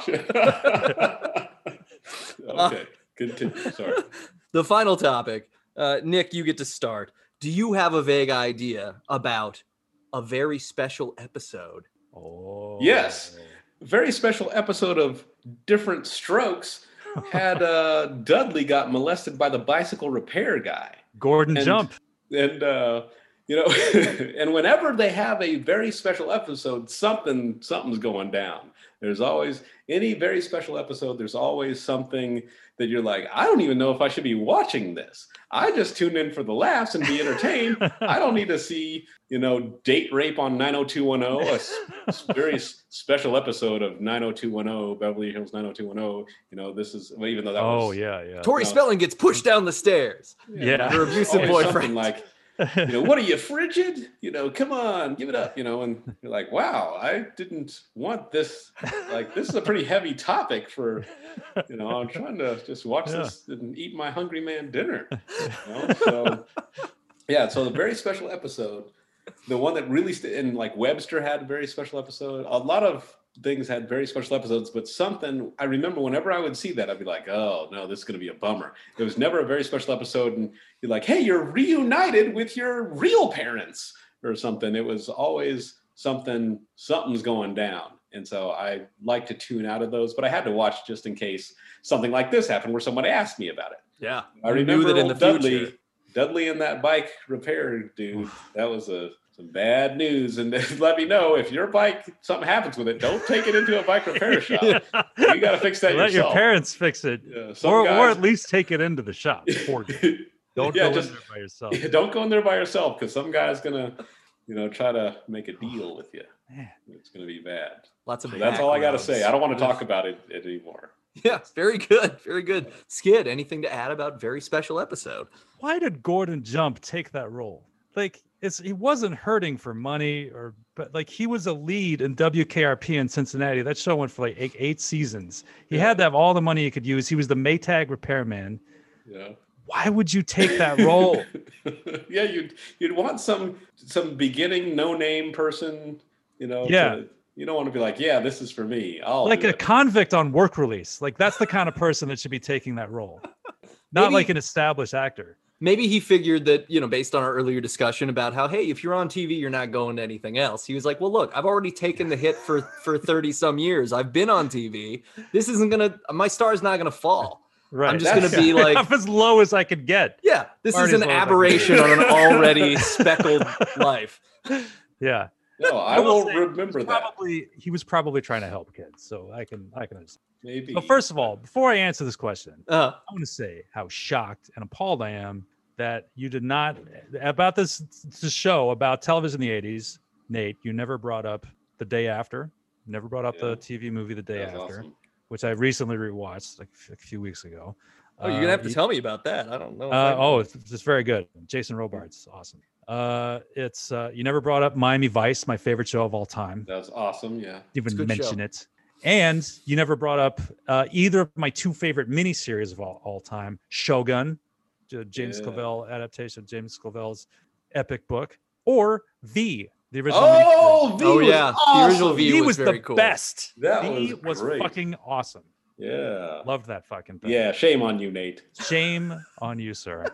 Okay. Continue. Sorry. The final topic, uh, Nick, you get to start. Do you have a vague idea about a very special episode? Oh. Yes. Very special episode of Different Strokes had uh, Dudley got molested by the bicycle repair guy. Gordon And- Jump. And, uh, you know, and whenever they have a very special episode, something something's going down. There's always any very special episode. There's always something that you're like, I don't even know if I should be watching this. I just tune in for the laughs and be entertained. I don't need to see, you know, date rape on nine oh two one oh, a s- s- very s- special episode of nine oh two one oh, Beverly Hills nine oh two one oh. You know, this is, well, even though that Oh, was. yeah, yeah. Tori No. Spelling gets pushed down the stairs. Yeah. Her there's abusive always boyfriend. something like, you know, what are you, frigid? You know, come on, give it up, you know, and you're like, wow, I didn't want this. Like, this is a pretty heavy topic for, you know, I'm trying to just watch Yeah. this and eat my hungry man dinner. You know? So, yeah, so the very special episode, the one that really, st- and like Webster had a very special episode. A lot of things had very special episodes, but something I remember whenever I would see that, I'd be like, oh no, this is going to be a bummer. It was never a very special episode. And you're like, hey, you're reunited with your real parents or something. It was always something, something's going down. And so I like to tune out of those, but I had to watch just in case something like this happened where somebody asked me about it. Yeah, I you remember knew that in the old Dudley, future. Dudley and that bike repair dude, that was a some bad news. And then let me know if your bike, something happens with it, don't take it into a bike repair shop. You got to fix that Let your yourself. parents fix it, Yeah, some or, or guys- at least take it into the shop for you. Don't Yeah, go just- in there by yourself. Don't go in there by yourself because some guy's gonna, you know, try to make a deal with you. Man. It's gonna be bad. Lots of So that's all I got to backgrounds. say. I don't want to talk about it, it anymore. Yeah, very good, very good. Skid, anything to add about very special episode? Why did Gordon Jump take that role? Like, it's he wasn't hurting for money, or but like he was a lead in W K R P in Cincinnati. That show went for like eight, eight seasons. He Yeah. had to have all the money he could use. He was the Maytag repairman. Yeah. Why would you take that role? Yeah, you'd you'd want some some beginning no name person, you know. Yeah. To, you don't want to be like, yeah, this is for me. I'll Like do a it. convict on work release. Like that's the kind of person that should be taking that role. Not Maybe- like an established actor. Maybe he figured that, you know, based on our earlier discussion about how, hey, if you're on T V, you're not going to anything else. He was like, well, look, I've already taken the hit for for thirty some years. I've been on T V. This isn't gonna, my star's not gonna fall. Right. I'm just That's- gonna be like, up as low as I could get. yeah, this is Already an as low as I can aberration on an already speckled life. Yeah. No, I, I will will say remember He was that. probably he was probably trying to help kids. So I can I can understand. Maybe. But first of all, before I answer this question, Uh, I want to say how shocked and appalled I am that you did not about this, this show about television in the eighties. Nate, you never brought up The Day After. Never brought up Yeah. the T V movie The Day That was After, awesome. which I recently rewatched like a few weeks ago. oh, you're gonna have Uh, to you- tell me about that. I don't know. if uh, I- oh, it's just very good. Jason Robards, awesome. Uh, it's uh, you never brought up Miami Vice, my favorite show of all time. That was awesome. Yeah. Even It's a good mention show. it. And you never brought up uh, either of my two favorite miniseries of all, all time, Shogun, J- James Yeah. Clavell adaptation of James Clavell's epic book, or V, the original. Oh, V Oh, was yeah. The awesome. original miniseries. V V was was very the cool. best. That V was was great. fucking awesome. Yeah. Loved that fucking thing. Yeah. Shame on you, Nate. Shame on you, sir.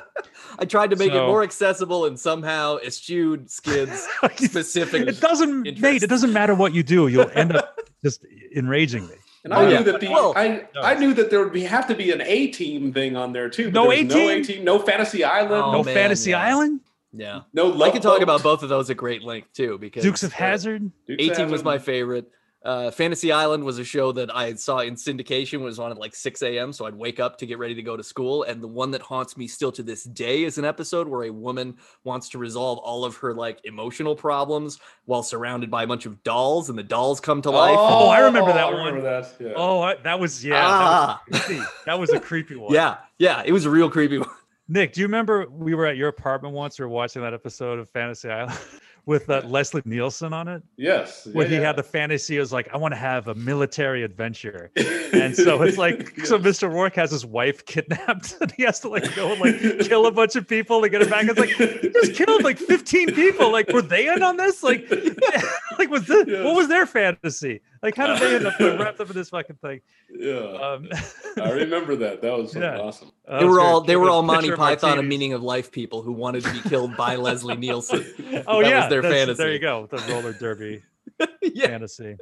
I tried to make it So- more accessible and somehow eschewed Skid's specific. It doesn't, Nate. interest. It doesn't matter what you do. You'll end up just enraging me. And Oh, I yeah. knew that the Well- I, I knew that there would be have to be an A team thing on there too. But No there was no A-Team? A team, no Fantasy Island, Oh, no no, man, Fantasy yeah. Island, Yeah. no. I Love could talk Boat, about both of those at great length too, because Dukes of uh, Hazard. Dukes of A-Team was Hazzard. my favorite. Uh, Fantasy Island was a show that I saw in syndication. Was on at like six a.m. So I'd wake up to get ready to go to school. And the one that haunts me still to this day is an episode where a woman wants to resolve all of her like emotional problems while surrounded by a bunch of dolls, and the dolls come to life. Oh, I remember that I one. remember that. Yeah. Oh, I, that was yeah. Ah. That was, creepy. That was a creepy one. Yeah, yeah, it was a real creepy one. Nick, do you remember we were at your apartment once? We were watching that episode of Fantasy Island with uh, Leslie Nielsen on it. Yes. Where yeah, he yeah. had the fantasy, it was like, I want to have a military adventure. And so it's like, Yes. so Mister Rourke has his wife kidnapped and he has to like go and like kill a bunch of people to get her back. It's like, he just killed like fifteen people. Like, were they in on this? Like, like was this, Yes. what was their fantasy? Like, how did they end up like, wrapped up in this fucking thing? Yeah. Um, I remember that. That was Yeah. awesome. uh, They were it's all great. they were The all picture Monty of Python and martinis. Meaning of Life people who wanted to be killed by Leslie Nielsen. Oh That yeah, was their that's- fantasy. There you go, the roller derby Yeah. fantasy.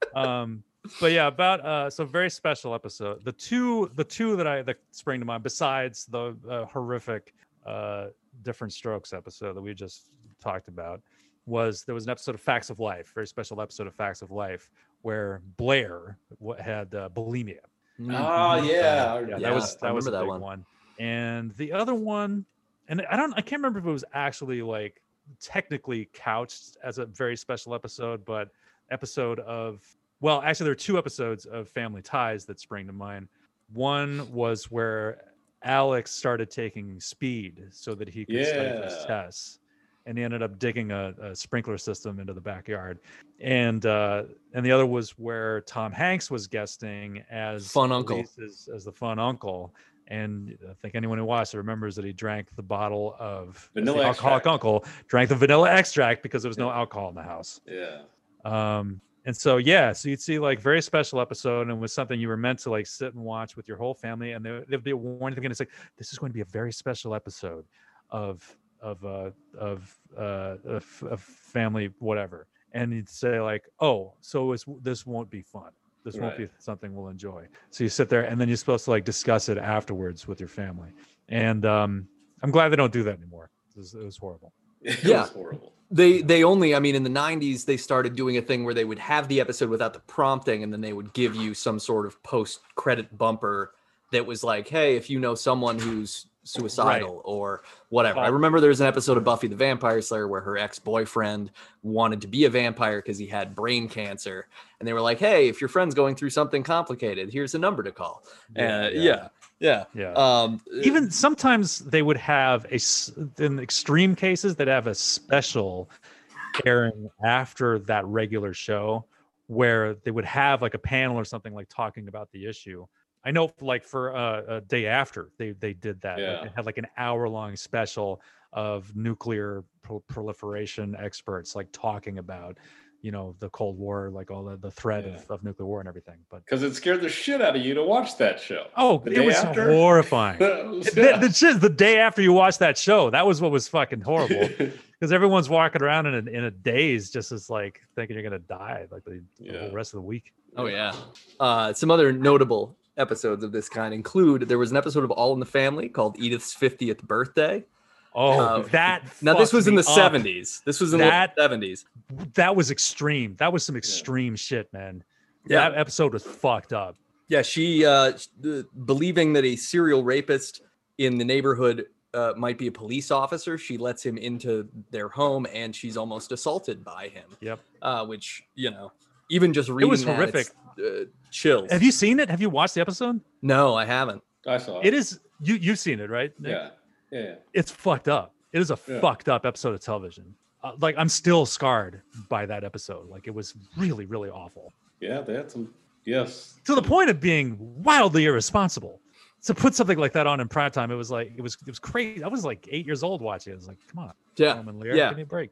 Um, but yeah, about uh, so very special episode. The two, the two that I that spring to mind, besides the uh, horrific uh, Different Strokes episode that we just talked about, was there was an episode of Facts of Life, very special episode of Facts of Life, where Blair w- had uh, bulimia. Mm. Oh yeah. yeah, Yeah, that was I that was a remember that big one. one. And the other one, and I don't, I can't remember if it was actually like technically couched as a very special episode, but episode of, well, actually there are two episodes of Family Ties that spring to mind. One was where Alex started taking speed so that he could study for his Yeah. tests, and he ended up digging a, a sprinkler system into the backyard. And uh, and the other was where Tom Hanks was guesting as Fun uncle. Lisa's- as the fun uncle. And I think anyone who watched it remembers that he drank the bottle of Vanilla the alcoholic extract. uncle, drank the vanilla extract because there was no Yeah. alcohol in the house. Yeah. Um, and so yeah, so you'd see like very special episode, and it was something you were meant to like sit and watch with your whole family, and there, there'd be a warning thing, and it's like, this is going to be a very special episode of of uh of uh of, of family whatever, and you'd say like, oh, so it's, this won't be fun. This won't be Right. something we'll enjoy. So you sit there, and then you're supposed to like discuss it afterwards with your family. And um, I'm glad they don't do that anymore. It was, it was horrible. It Yeah. was horrible. They they only, I mean, in the nineties, they started doing a thing where they would have the episode without the prompting, and then they would give you some sort of post-credit bumper that was like, hey, if you know someone who's suicidal or whatever. I Oh. remember there was an episode of Buffy the Vampire Slayer where her ex-boyfriend wanted to be a vampire because he had brain cancer. And they were like, hey, if your friend's going through something complicated, here's a number to call. Yeah, Uh, yeah. yeah. Yeah. Yeah. Um, Even sometimes they would have a s- in extreme cases they'd have a special airing after that regular show where they would have like a panel or something like talking about the issue. I know like for uh, a day after they they did that. Like, Yeah. they had like an hour long special of nuclear pro- proliferation experts like talking about, you know, the Cold War, like all the, the threat Yeah. of, of nuclear war and everything. But Because it scared the shit out of you to watch that show. oh, The it day was after? horrifying. That was- the, the, shit, the day after you watch that show, that was what was fucking horrible, because everyone's walking around in a, in a daze, just as like thinking you're gonna die like the, the Yeah. whole rest of the week. Oh yeah. Uh, some other notable episodes of this kind include there was an episode of All in the Family called Edith's fiftieth birthday. Oh, Uh, that Now this fucked was in me the up. seventies. This was in That- the seventies. That was extreme. That was some extreme shit, man. Yeah. That episode was fucked up. Yeah, she uh, sh- uh, believing that a serial rapist in the neighborhood uh, might be a police officer, she lets him into their home and she's almost assaulted by him. Yep. Uh, which, you know, even just reading was that, horrific. it's, uh, chills. Have you seen it? Have you watched the episode? No, I haven't. I saw It is you. You've seen it, right? Nick? Yeah. Yeah. yeah. It's fucked up. It is a Yeah. fucked up episode of television. Uh, like I'm still scarred by that episode. Like it was really, really awful. Yeah, they had some. Yes. To the point of being wildly irresponsible. To put something like that on in prime time, it was like it was it was crazy. I was like eight years old watching it. I was like, come on, Yeah. Roman Lear, Yeah. give me a break.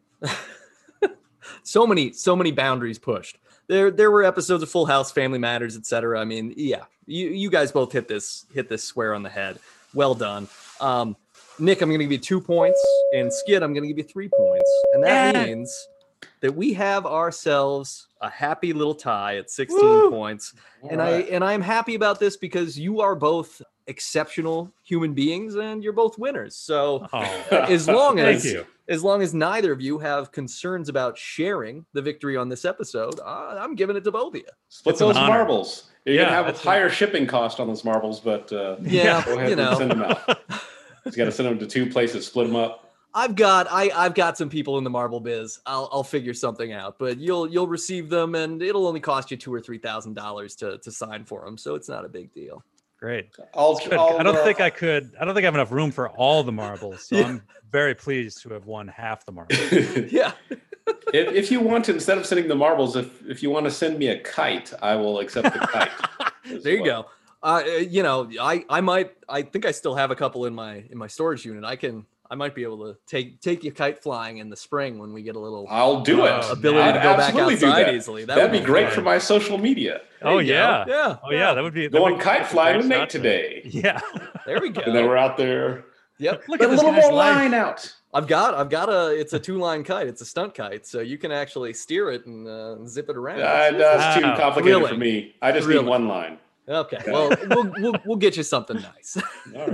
So many, so many boundaries pushed. There, there were episodes of Full House, Family Matters, et cetera. I mean, yeah, you, you guys both hit this, hit this square on the head. Well done. Um, Nick, I'm going to give you two points, and Skid, I'm going to give you three points, and that Yeah. means that we have ourselves a happy little tie at sixteen Woo! points. All And right. I and I'm happy about this because you are both exceptional human beings, and you're both winners. So Oh, as long thank as you. as long as neither of you have concerns about sharing the victory on this episode, uh, I'm giving it to both of you. Split It's an those honor. marbles. You're Yeah, gonna have a that's higher shipping cost on those marbles, but uh, Yeah, go ahead you and send know, them out. You got to send them to two places, split them up. I've got I I've got some people in the marble biz. I'll I'll figure something out, but you'll you'll receive them, and it'll only cost you two or three thousand dollars to to sign for them, so it's not a big deal. Great. I'll, Good. I'll, I don't uh, think I could. I don't think I have enough room for all the marbles. So Yeah. I'm very pleased to have won half the marbles. Yeah. if, if you want to, instead of sending the marbles, if if you want to send me a kite, I will accept the kite. There you well. go. Uh, you know, I, I might, I think I still have a couple in my, in my storage unit. I can, I might be able to take, take your kite flying in the spring when we get a little I'll do it. Oh, ability I'd to go back absolutely do outside that. easily. That That'd would be great fun. for my social media. There Oh you go. yeah. Yeah. Oh yeah. That would be that Going would be kite a flying great with Nate shot to- today. Yeah. There we go. And then we're out there. Yep. Look Put at a this little guy's more life. line out. I've got, I've got a, it's a two line kite. It's a stunt kite. So you can actually steer it and uh, zip it around. Uh, that's too Wow. complicated for Thrilling. me. I just Thrilling. need one line. Okay. Well, we'll, we'll, we'll get you something nice. All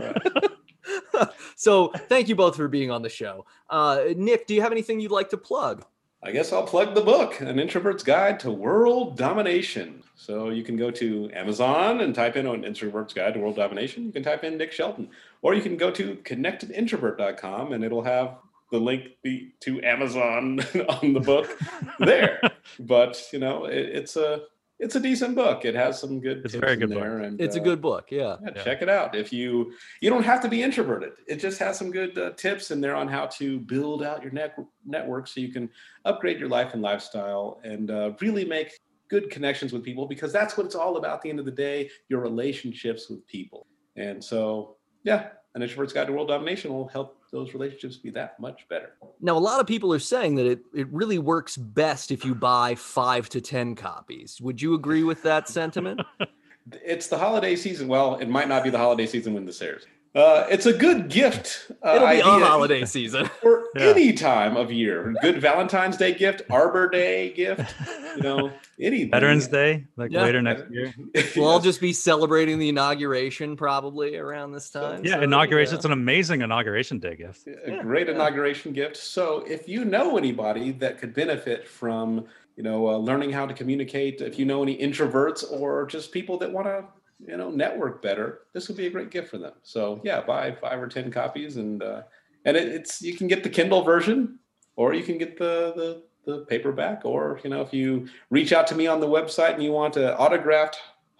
right. So thank you both for being on the show. Uh, Nick, do you have anything you'd like to plug? I guess I'll plug the book, An Introvert's Guide to World Domination. So you can go to Amazon and type in An Introvert's Guide to World Domination. You can type in Nick Shelton, or you can go to connected introvert dot com and it'll have the link to Amazon on the book there. But you know, it, it's a it's a decent book. It has some good. It's a tips very in good book. there, and It's a uh, good book. Yeah. Yeah, Yeah. check it out. If you you don't have to be introverted, it just has some good uh, tips in there on how to build out your net, network so you can upgrade your life and lifestyle and uh, really make good connections with people, because that's what it's all about. At the end of the day, your relationships with people. And so, yeah, An Introvert's Guide to World Domination will help those relationships be that much better. Now, a lot of people are saying that it, it really works best if you buy five to ten copies. Would you agree with that sentiment? It's the holiday season. Well, it might not be the holiday season when this airs. Uh, it's a good gift. Uh, It'll be idea. a holiday season. For Yeah. any time of year. Good Valentine's Day gift, Arbor Day gift, you know, anything. Veterans Day, like Yeah. later next year. We'll all just be celebrating the inauguration probably around this time. Yeah, So, inauguration. yeah. It's an amazing inauguration day gift. a Yeah, great yeah. inauguration gift. So if you know anybody that could benefit from, you know, uh, learning how to communicate, if you know any introverts or just people that want to, you know, network better, this would be a great gift for them. So yeah, buy five or ten copies, and uh, and it, it's you can get the Kindle version, or you can get the the the paperback, or you know, if you reach out to me on the website and you want an autographed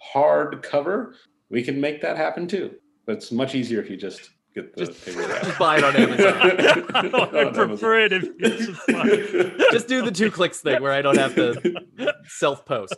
hardcover, we can make that happen too. But it's much easier if you just get the Just- paperback. just buy it on Amazon. I prefer it if it's just fun. Just do the two clicks thing where I don't have to self-post.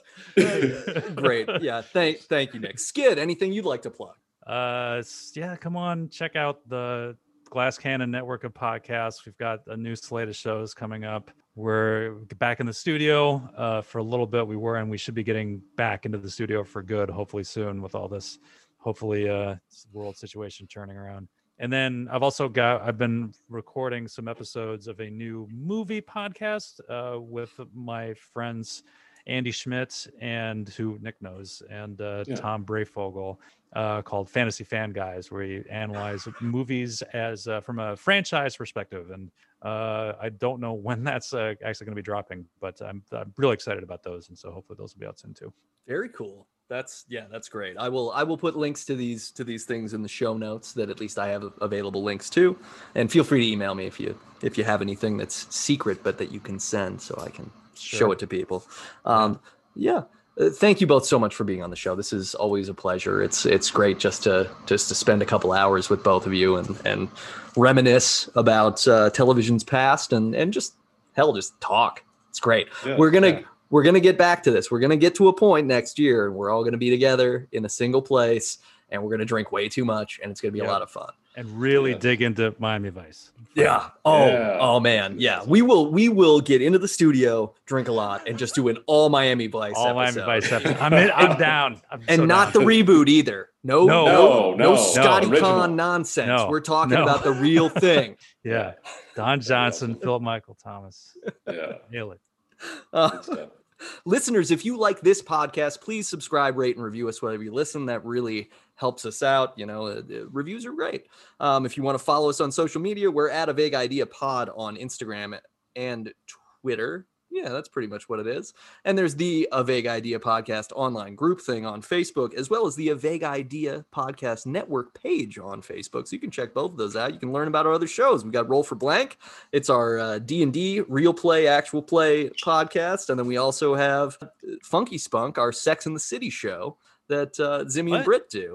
Great. Yeah. Thank thank you, Nick. Skid, anything you'd like to plug? Uh, s- yeah, come on, check out the Glass Cannon network of podcasts. We've got a new slate of shows coming up. We're back in the studio uh, for a little bit. We were, and we should be getting back into the studio for good, hopefully soon, with all this, hopefully, uh, world situation turning around. And then I've also got, I've been recording some episodes of a new movie podcast uh, with my friends Andy Schmidt, and who Nick knows, and uh, Yeah. Tom Brayfogle, uh, called Fantasy Fan Guys, where we analyze movies as uh, from a franchise perspective. And uh, I don't know when that's uh, actually going to be dropping, but I'm, I'm really excited about those, and so hopefully those will be out soon too. Very cool. That's yeah, that's great. I will I will put links to these to these things in the show notes that at least I have available links to. And feel free to email me if you if you have anything that's secret but that you can send so I can show Sure. it to people. Um, yeah. Uh, thank you both so much for being on the show. This is always a pleasure. It's it's great just to just to spend a couple hours with both of you and and reminisce about uh, television's past and and just hell just talk. It's great. Yeah, We're gonna yeah. we're gonna get back to this. We're gonna get to a point next year and we're all gonna be together in a single place and we're gonna drink way too much and it's gonna be Yeah. a lot of fun. And really Yeah. dig into Miami Vice. Yeah. Oh, Yeah. oh man. Yeah. We will we will get into the studio, drink a lot, and just do an all Miami Vice All episode. Miami Vice episode. I'm in, I'm down. I'm And so not down. the reboot either. No, No. no, No, no, no, Scotty original. Khan nonsense. No, We're talking no. about the real thing. Yeah. Don Johnson, Philip Michael Thomas. Yeah. Nail it. Uh, Good stuff. listeners, if you like this podcast, please subscribe, rate, and review us wherever you listen. That really helps us out. You know, uh, uh, reviews are great. Um, if you want to follow us on social media, we're at A Vague Idea Pod on Instagram and Twitter. Yeah, that's pretty much what it is. And there's the A Vague Idea Podcast online group thing on Facebook, as well as the A Vague Idea Podcast Network page on Facebook. So you can check both of those out. You can learn about our other shows. We've got Roll for Blank. It's our uh, D and D, real play, actual play podcast. And then we also have Funky Spunk, our Sex and the City show that uh, Zimmy What? and Britt do.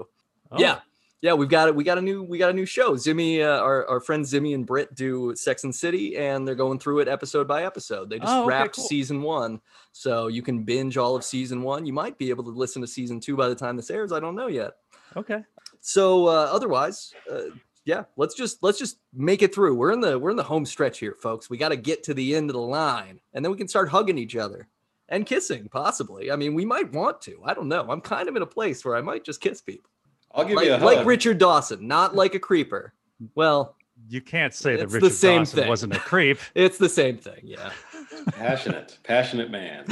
Oh. Yeah. Yeah, we've got it. We got a new we got a new show. Zimmy, uh, our, our friends Zimmy and Britt do Sex and City, and they're going through it episode by episode. They just Oh, okay, wrapped cool. season one, so you can binge all of season one. You might be able to listen to season two by the time this airs. I don't know yet. Okay. So uh, otherwise, uh, yeah, let's just let's just make it through. We're in the we're in the home stretch here, folks. We got to get to the end of the line, and then we can start hugging each other and kissing, possibly. I mean, we might want to. I don't know. I'm kind of in a place where I might just kiss people. I'll give Like, you a hug. like Richard Dawson, not like a creeper. Well, You can't say that It's the Richard same Dawson thing. wasn't a creep. it's the same thing. Yeah. Passionate, passionate man.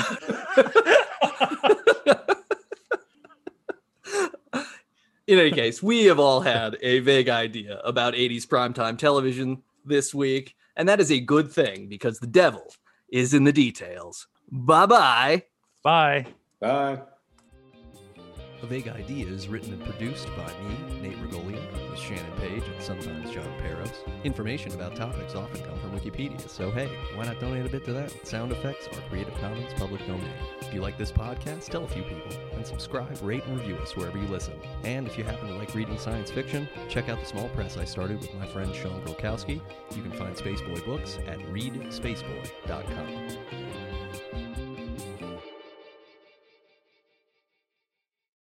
In any case, we have all had a vague idea about eighties primetime television this week, and that is a good thing because the devil is in the details. Bye-bye. Bye. Bye. A Vague Idea is written and produced by me, Nate Regolia, with Shannon Page and sometimes John Peros. Information about topics often come from Wikipedia, so hey, why not donate a bit to that? Sound effects are Creative Commons public domain. If you like this podcast, tell a few people, and subscribe, rate, and review us wherever you listen. And if you happen to like reading science fiction, check out the small press I started with my friend Sean Grokowski. You can find Spaceboy books at read spaceboy dot com.